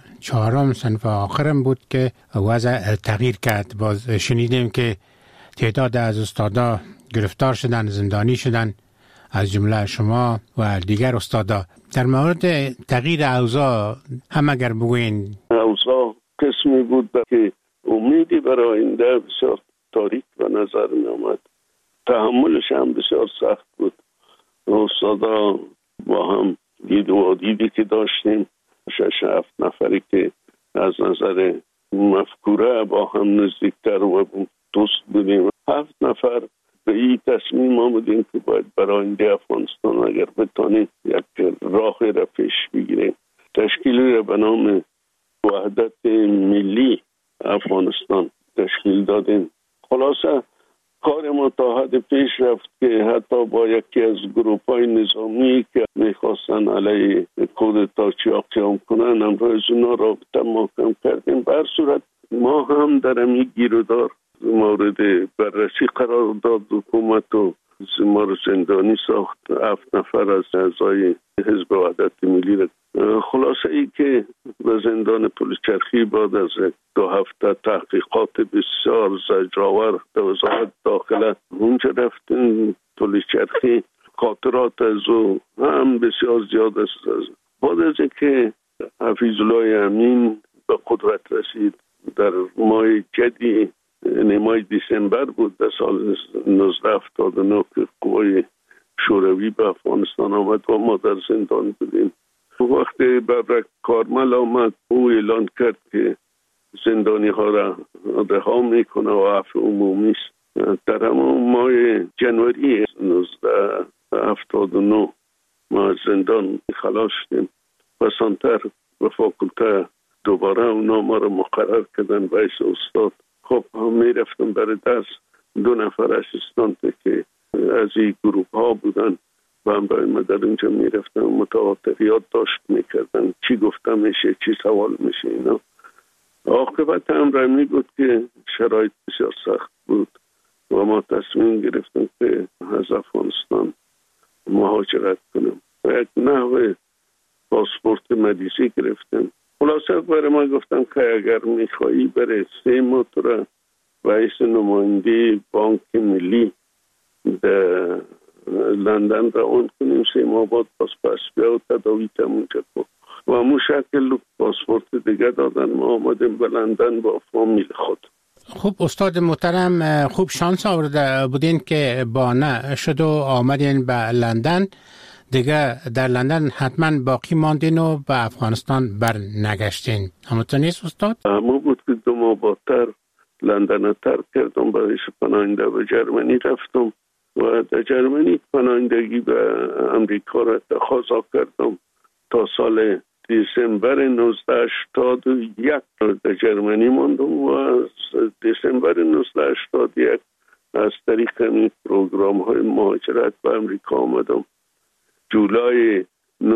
4 صنف آخرم بود که وضع تغییر کرد. باز شنیدیم که تعداد از استادا گرفتار شدن، زندانی شدن، از جمله شما و دیگر استادا. در مورد تغییر اوضاع هم اگر بگوین. اوضاع قسمی بود که امیدی برای آینده بسیار تاریک به نظر می آمد. تحملش هم بسیار سخت بود. استادا با هم دید و دیدی که داشتیم 6-7 نفری که از نظر مفکوره با هم نزدیکتر و دوست بودیم. 7 نفر به این تصمیم آمدیم که باید برای آینده افغانستان اگر بتانیم یک راه را پیش بگیریم. تشکیلی را به نام وحدت ملی افغانستان تشکیل دادیم. خلاصه کار ما تا حد پیش رفت که حتی با یکی از گروه‌های نظامی که میخواستن علیه کودتاچی قیام کنن امروز اونا رابطه محکم کردیم. به هر صورت ما هم در این گیرودار مورد بررسی قرار داد حکومت و ما رو زندانی ساخت. 7 نفر از اعضای حزب وحدت ملی را خلاصه ای که به زندان پلچرخی بعد از 2 هفته تحقیقات بسیار زجرآور در وزارت داخله اونجا رفتیم پلچرخی. خاطرات از او هم بسیار زیاد است. بعد از اینکه حفیظ الله امین به قدرت رسید در ماه جدی ماه دسامبر بود در سال 1979 که قوای شوروی به افغانستان آمد و ما در زندان بودیم. وقتی ببرک کارمل آمد او اعلان کرد که زندانی ها را رها میکنه و عفو عمومی است. در همون ماه جنوری 1979 ما از زندان خلاص شدیم. پسانتر به فاکولته دوباره اونا ما را مقرر کردن به حیث استاد. خب می رفتم برای درس. 2 نفر اسیستانت که از این گروه ها بودن و همراه ما در اینجا می رفتم متواتریات داشت می کردن چی گفته میشه چی سوال میشه اینا. عاقبت همراه می بود که شرایط بسیار سخت بود و ما تصمیم گرفتیم که از افغانستان مهاجرت کنیم و یک نحو پاسپورت مدیسی گرفتیم. خلاصه برای ما گفتم که اگر میخوایی برای 3 ماه تو را و حیث نماینده بانک ملی در لندن روان کنیم 3 ماه بعد پس بیا و تداوی تمونجا کن و همون شکل پاسپورت دیگه دادن. ما آمدیم به لندن با فامیل خود. خوب استاد محترم، خوب شانس آورده بودین که بانه شد و آمدین به لندن. دیگه در لندن حتما باقی ماندین و به افغانستان بر نگشتین. همونطور نیست استاد؟ همون بود که 2 ماه بعدتر لندن ترک کردم برای پناهنده به جرمنی رفتم و در جرمنی پناهندگی به امریکا را تقاضا کردم. تا سال دسامبر 1981 در جرمنی ماندم و از دسامبر 1981 از طریق این پروگرام های مهاجرت به امریکا آمدم. جولای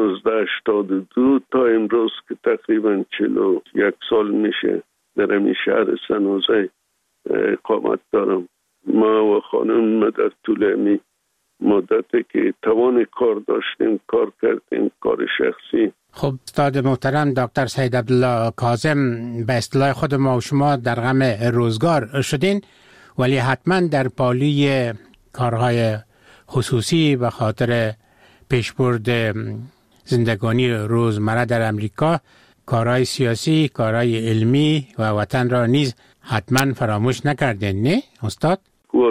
1982 تا امروز که تقریبا 41 سال میشه در این شهر سنوزه اقامت دارم. ما و خانم در طول این مدتی که توان کار داشتیم کار کردیم، کار شخصی. خب استاد محترم دکتر سید عبدالله کاظم، به اصطلاح خود ما و شما در غم روزگار شدین، ولی حتما در پالی کارهای خصوصی به خاطر پیشبرد زندگانی روزمره در امریکا، کارهای سیاسی، کارهای علمی و وطن را نیز حتما فراموش نکردین، نه استاد؟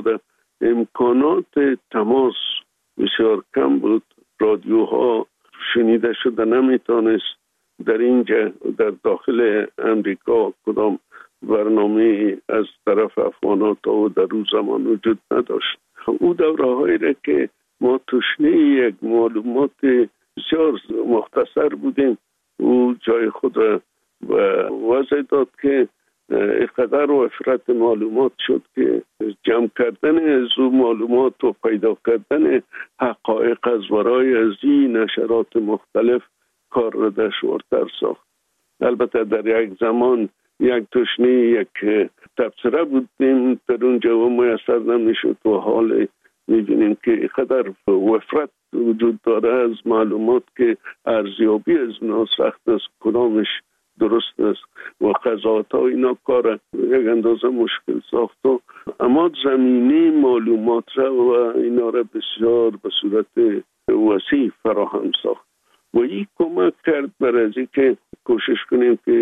امکانات تماس بسیار کم بود. رادیوها شنیده شده نمیتونست. در اینجا در داخل امریکا کدام برنامه از طرف افغانات و در اون زمان وجود نداشت. او دوره‌هایی را که ما تشنه یک معلومات بسیار مختصر بودیم او جای خود را وضع داد که اقدر وفرت معلومات شد که جمع کردن از او معلومات و پیدا کردن حقایق از ورای از این نشرات مختلف کار را دشوارتر ساخت. البته در یک زمان یک تشنه یک تبصره بودیم در اونجا و میسر نمیشد و حال میبینیم که اقدر وفرت وجود داره از معلومات که ارزیابی از اونا سخت است، کدامش درست است و قضاوت ها اینا کار یک اندازه مشکل ساخت و اما زمینه معلومات را و اینا را بسیار به صورت وسیع فراهم ساخت و این کمک کرد برای از که کوشش کنیم که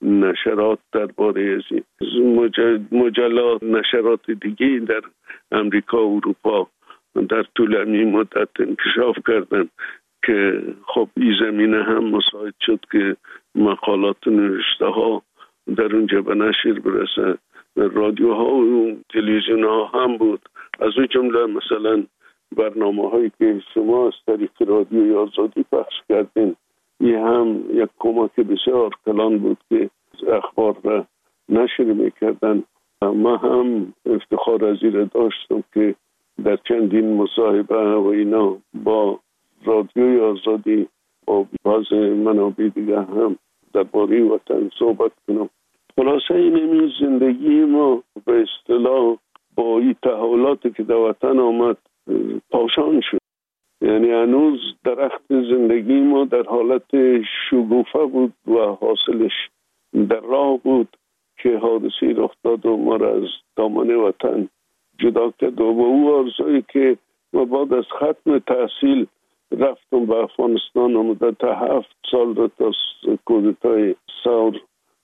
نشرات درباره از مجلات نشرات دیگه در امریکا و اروپا در طول این مدت انکشاف کردن که خب این زمینه هم مساعد شد که مقالات نوشته ها در اونجا به نشر برسه. رادیوها و تلویزیون ها هم بود، از اون جمله مثلا برنامه هایی که شما از طریق رادیوی آزادی پخش کردین، این هم یک کمک بسیار کلان بود که اخبار را نشر میکردن. ما هم افتخار از این داشتم که در چندین مصاحبه و اینا با رادیوی آزادی و بعض منابع دیگه هم درباره وطن صحبت کنم. خلاصه این زندگی ما به اصطلاح با این تحولاتی که در وطن آمد پاشان شد. یعنی هنوز درخت زندگی ما در حالت شگوفه بود و حاصلش در راه بود که حادثه رخ داد و ما را از دامن وطن جدا کرد. و او آرزویی که ما بعد از ختم تحصیل رفتم به افغانستان مدت 7 سال را تا کودتای ثور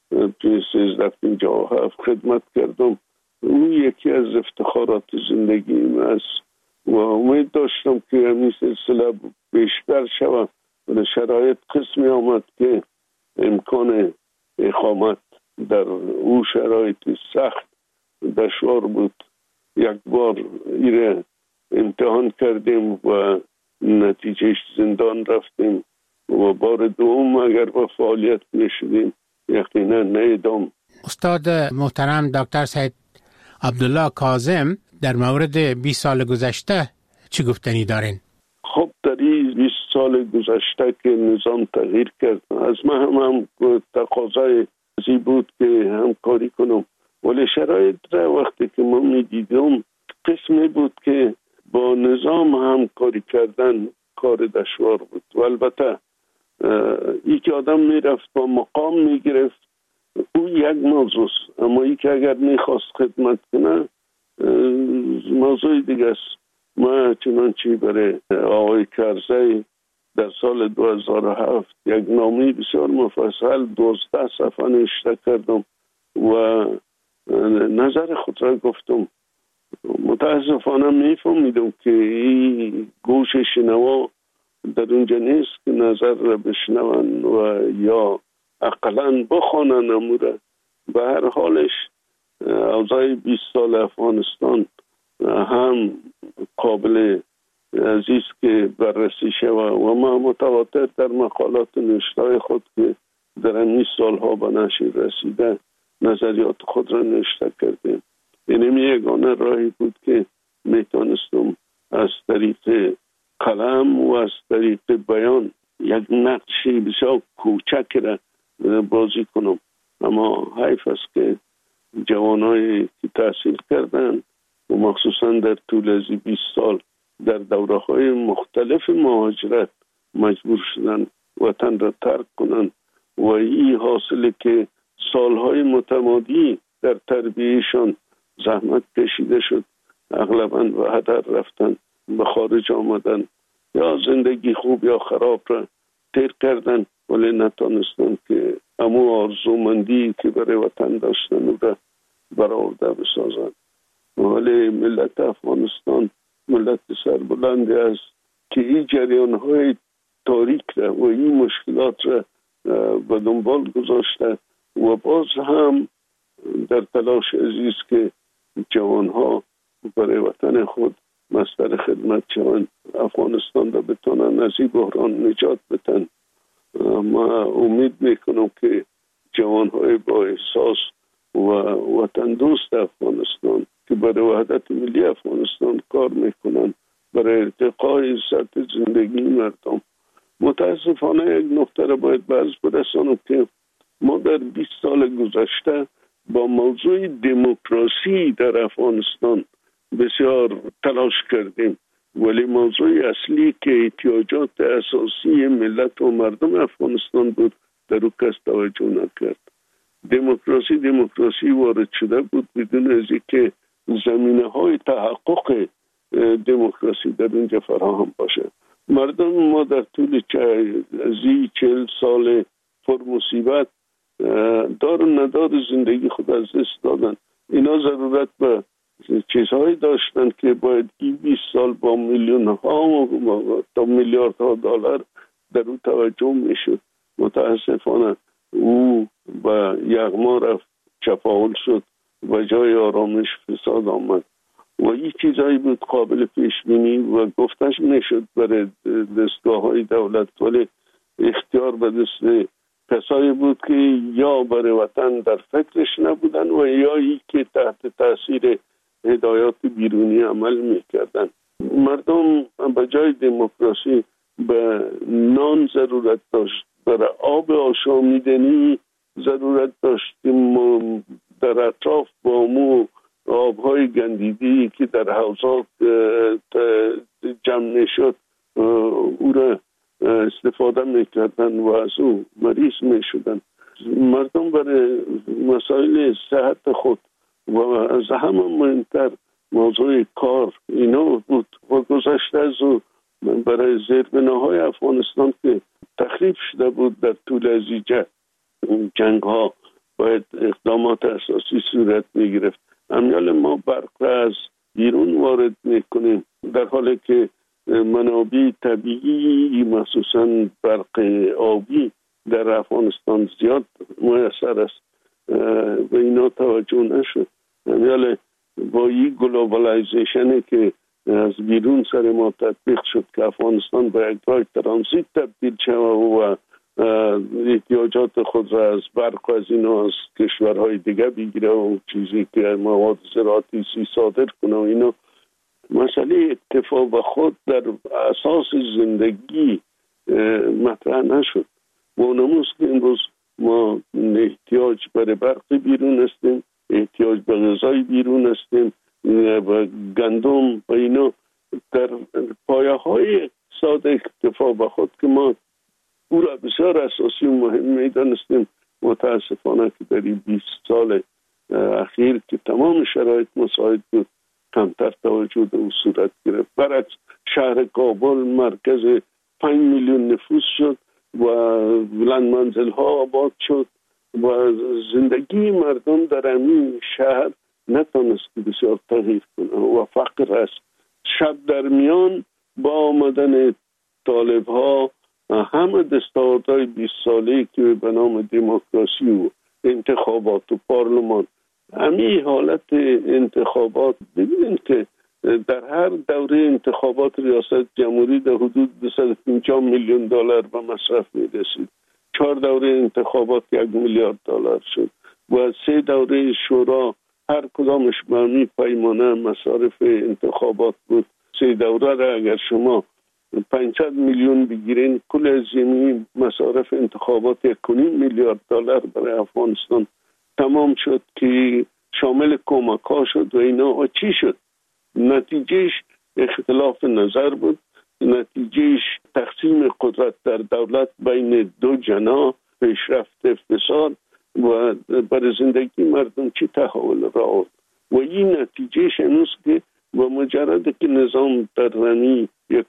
1357 خدمت کردم. اون یکی از افتخارات زندگیم است و امید داشتم که همین سلسله بیشتر شود. و شرایط قسمی آمد که امکان اقامت در او شرایط سخت دشوار بود. یک بار ایره امتحان کردیم و نتیجه زندان رفتیم و بار دوم اگر با فعالیت میشدیم یقینا نیدم. استاد محترم دکتر سید عبدالله کاظم در مورد 20 سال گذشته چی گفتنی دارین؟ خب در این 20 سال گذشته که نظام تغییر کرد، از من هم تقاضای ازی بود که همکاری کنم، ولی شرایط را وقتی که ما میدیدم قسمی بود که با نظام همکاری کردن کار دشوار بود. و البته ای که آدم میرفت با مقام میگرفت او یک موضوع است، اما ای که اگر میخواست خدمت کنه موضوع دیگه است. ما چنانچه برای آقای کرزی در سال 2007 یک نامه بسیار مفصل 12 صفحه نوشته کردم و نظر خود را گفتم. متاسفانه میفهمیدم که این گوش شنوا در اونجا نیست که نظر را بشنون و یا اقلن بخوانن اموره. به هر حالش اوضاع 20 سال افغانستان هم قابل عزیز که بررسی شود و ما متواتر در مقالات نوشته خود که در این سالها به نشر رسیده نظریات خود را نوشته کردیم. این یگانه راهی بود که میتونستم از طریق قلم و از طریق بیان یک نقشی بسیار کوچک را بازی کنم. اما حیف است که جوانایی که تحصیل کردن و مخصوصا در طول از 20 سال در دوره‌های مختلف مهاجرت مجبور شدن وطن را ترک کنن و این حاصله که سالهای متمادی در تربیهشان زحمت کشیده شد، اغلباً به هدر رفتن، به خارج آمدن یا زندگی خوب یا خراب را تیر کردن ولی نتانستن که امو آرزومندی که برای وطن داشتن را برآورده بسازن. ولی ملت افغانستان ملت سربلندی است که این جریان‌های تاریک را و این مشکلات را به دنبال گذاشته و باز هم در تلاش عزیز که جوانها برای وطن خود مصدر خدمت شوند، افغانستان را بتونن از این بحران نجات بدن. ما امید میکنم که جوانهای با احساس و وطن دوست افغانستان که برای وحدت ملی افغانستان کار میکنن، برای ارتقای سطح زندگی مردم. متاسفانه یک نقطه را باید برز برسانم که ما در 20 سال گذشته با موضوع دموکراسی در افغانستان بسیار تلاش کردیم، ولی موضوع اصلی که احتیاجات اساسی ملت و مردم افغانستان بود در او کس توجه نکرد. دموکراسی وارد شده بود بدون از اینکه زمینه‌های تحقق دموکراسی در اینجا فراهم باشه. مردم ما در طول 40 سال پر مصیبت دار و ندار زندگی خود از دست دادن. اینا ضرورت به چیزهایی داشتن که باید 20 سال با میلیون ها تا میلیاردها دلار در او توجه میشد. متاسفانه او با یغما رفت، چپاول شد و جای آرامش فساد آمد و این چیزهایی بود قابل پیش بینی و گفتش میشد برای دستگاه های دولت، ولی اختیار به دست کسایی بود که یا برای وطن در فکرش نبودن و یا ای که تحت تاثیر هدایات بیرونی عمل میکردن. مردم به جای دموکراسی به نان ضرورت داشت، برای آب آشامیدنی ضرورت داشت که در اطراف با مو آبهای گندیدی که در حوضات جمع نشد او را استفاده میکردن و از او مریض میشدن. مردم برای مسائل صحت خود و از همه مهمتر موضوع کار اینا بود و گذشته از او برای زیربناهای افغانستان که تخریب شده بود در طول از جنگ ها باید اقدامات اساسی صورت می گرفت. امیال ما برق را از بیرون وارد می کنیم در حالی که منابع طبیعی مخصوصا برق آبی در افغانستان زیاد میسر است و اینا توجه نشد. امیال با این گلوبالایزیشنی که از بیرون سر ما تطبیق شد که افغانستان به یک راه ترانزیت تبدیل شد و احتیاجات خود را از برق و از اینا از کشورهای دیگه بگیره و چیزی که مواد زراعتی صادر کنه و اینا. مسئله اکتفا به خود در اساس زندگی مطرح نشد. وانموز که امروز ما احتیاج برای برق بیرون هستیم، احتیاج به غذای بیرون هستیم و گندم و اینا در پایه های اقتصاد اکتفا به خود که ما او را بسیار اساسی و مهم میدانستیم. متاسفانه که در این 20 سال اخیر که تمام شرایط مساعد بود کمتر توجه به او صورت گرفت. برعکس شهر کابل مرکز 5 میلیون نفوس شد و بلند منزل ها آباد شد و زندگی مردم در همین شهر نتونست که بسیار تغییر کنه و فقر است. شب در میان با آمدن طالب ها همه دستاوردهای 20 ساله که به نام دموکراسی و انتخابات و پارلمان، همین حالت انتخابات، ببینید که در هر دوره انتخابات ریاست جمهوری در حدود 250 میلیون دلار به مصرف میرسید. 4 دوره انتخابات 1 میلیارد دلار شد و 3 دوره شورا هر کدامش به همین پیمانه مصارف انتخابات بود. 3 دوره را اگر شما 500 میلیون بگیرین کل از این مصارف انتخابات 1.5 میلیارد دلار برای افغانستان تمام شد که شامل کمک ها شد و اینا. چی شد؟ نتیجهش اختلاف نظر بود، نتیجهش تقسیم قدرت در دولت بین دو جناح، پیشرفت فساد و برای زندگی مردم چی تحول را آورد و این نتیجهش هنوز که با مجرد که نظام در رمی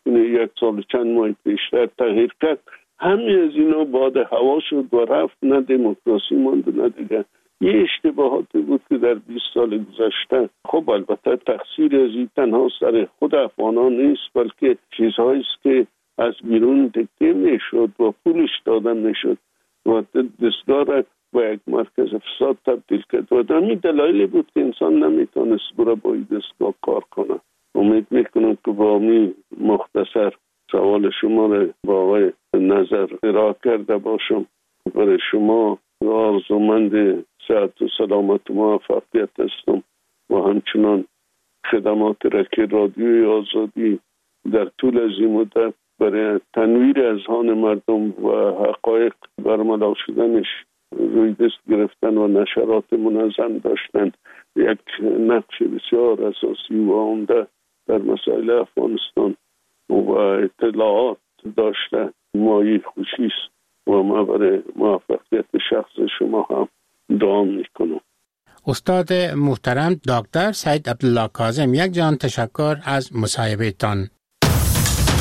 یک سال چند ماه پیشتر تغییر کرد همه از اینا باد هوا شد و رفت، نه دموکراسی ماند نه دیگه. یه اشتباهاتی بود که در 20 سال گذشته، خب البته تقصیر از این تنها سر خود افغانان نیست بلکه چیزهایی است که از بیرون دکته میشد و پولش دادن میشد و دستگاه را با یک مرکز فساد تبدیل کرد و همین دلایلی بود که انسان نمیتونست برای با این دستگاه کار کنه. امید میکنم که با همین مختصر سوال شما را با آقای نظر ارائه کرده باشم. برای شما آرزومند صحت و سلامت و موفقیت هستم و همچنان خدمات را که رادیوی آزادی در طول از این مدت برای تنویر اذهان مردم و حقایق برملا شدنش روی دست گرفتن و نشرات منظم داشتند یک نقش بسیار اساسی و عمده در مسائل افغانستان و اطلاعات داشته مایه خوشی است و ما برای موفقیت شخص شما هم دعا میکنم. استاد محترم دکتر سید عبدالله کاظم، یک جان تشکر از مصاحبه تان.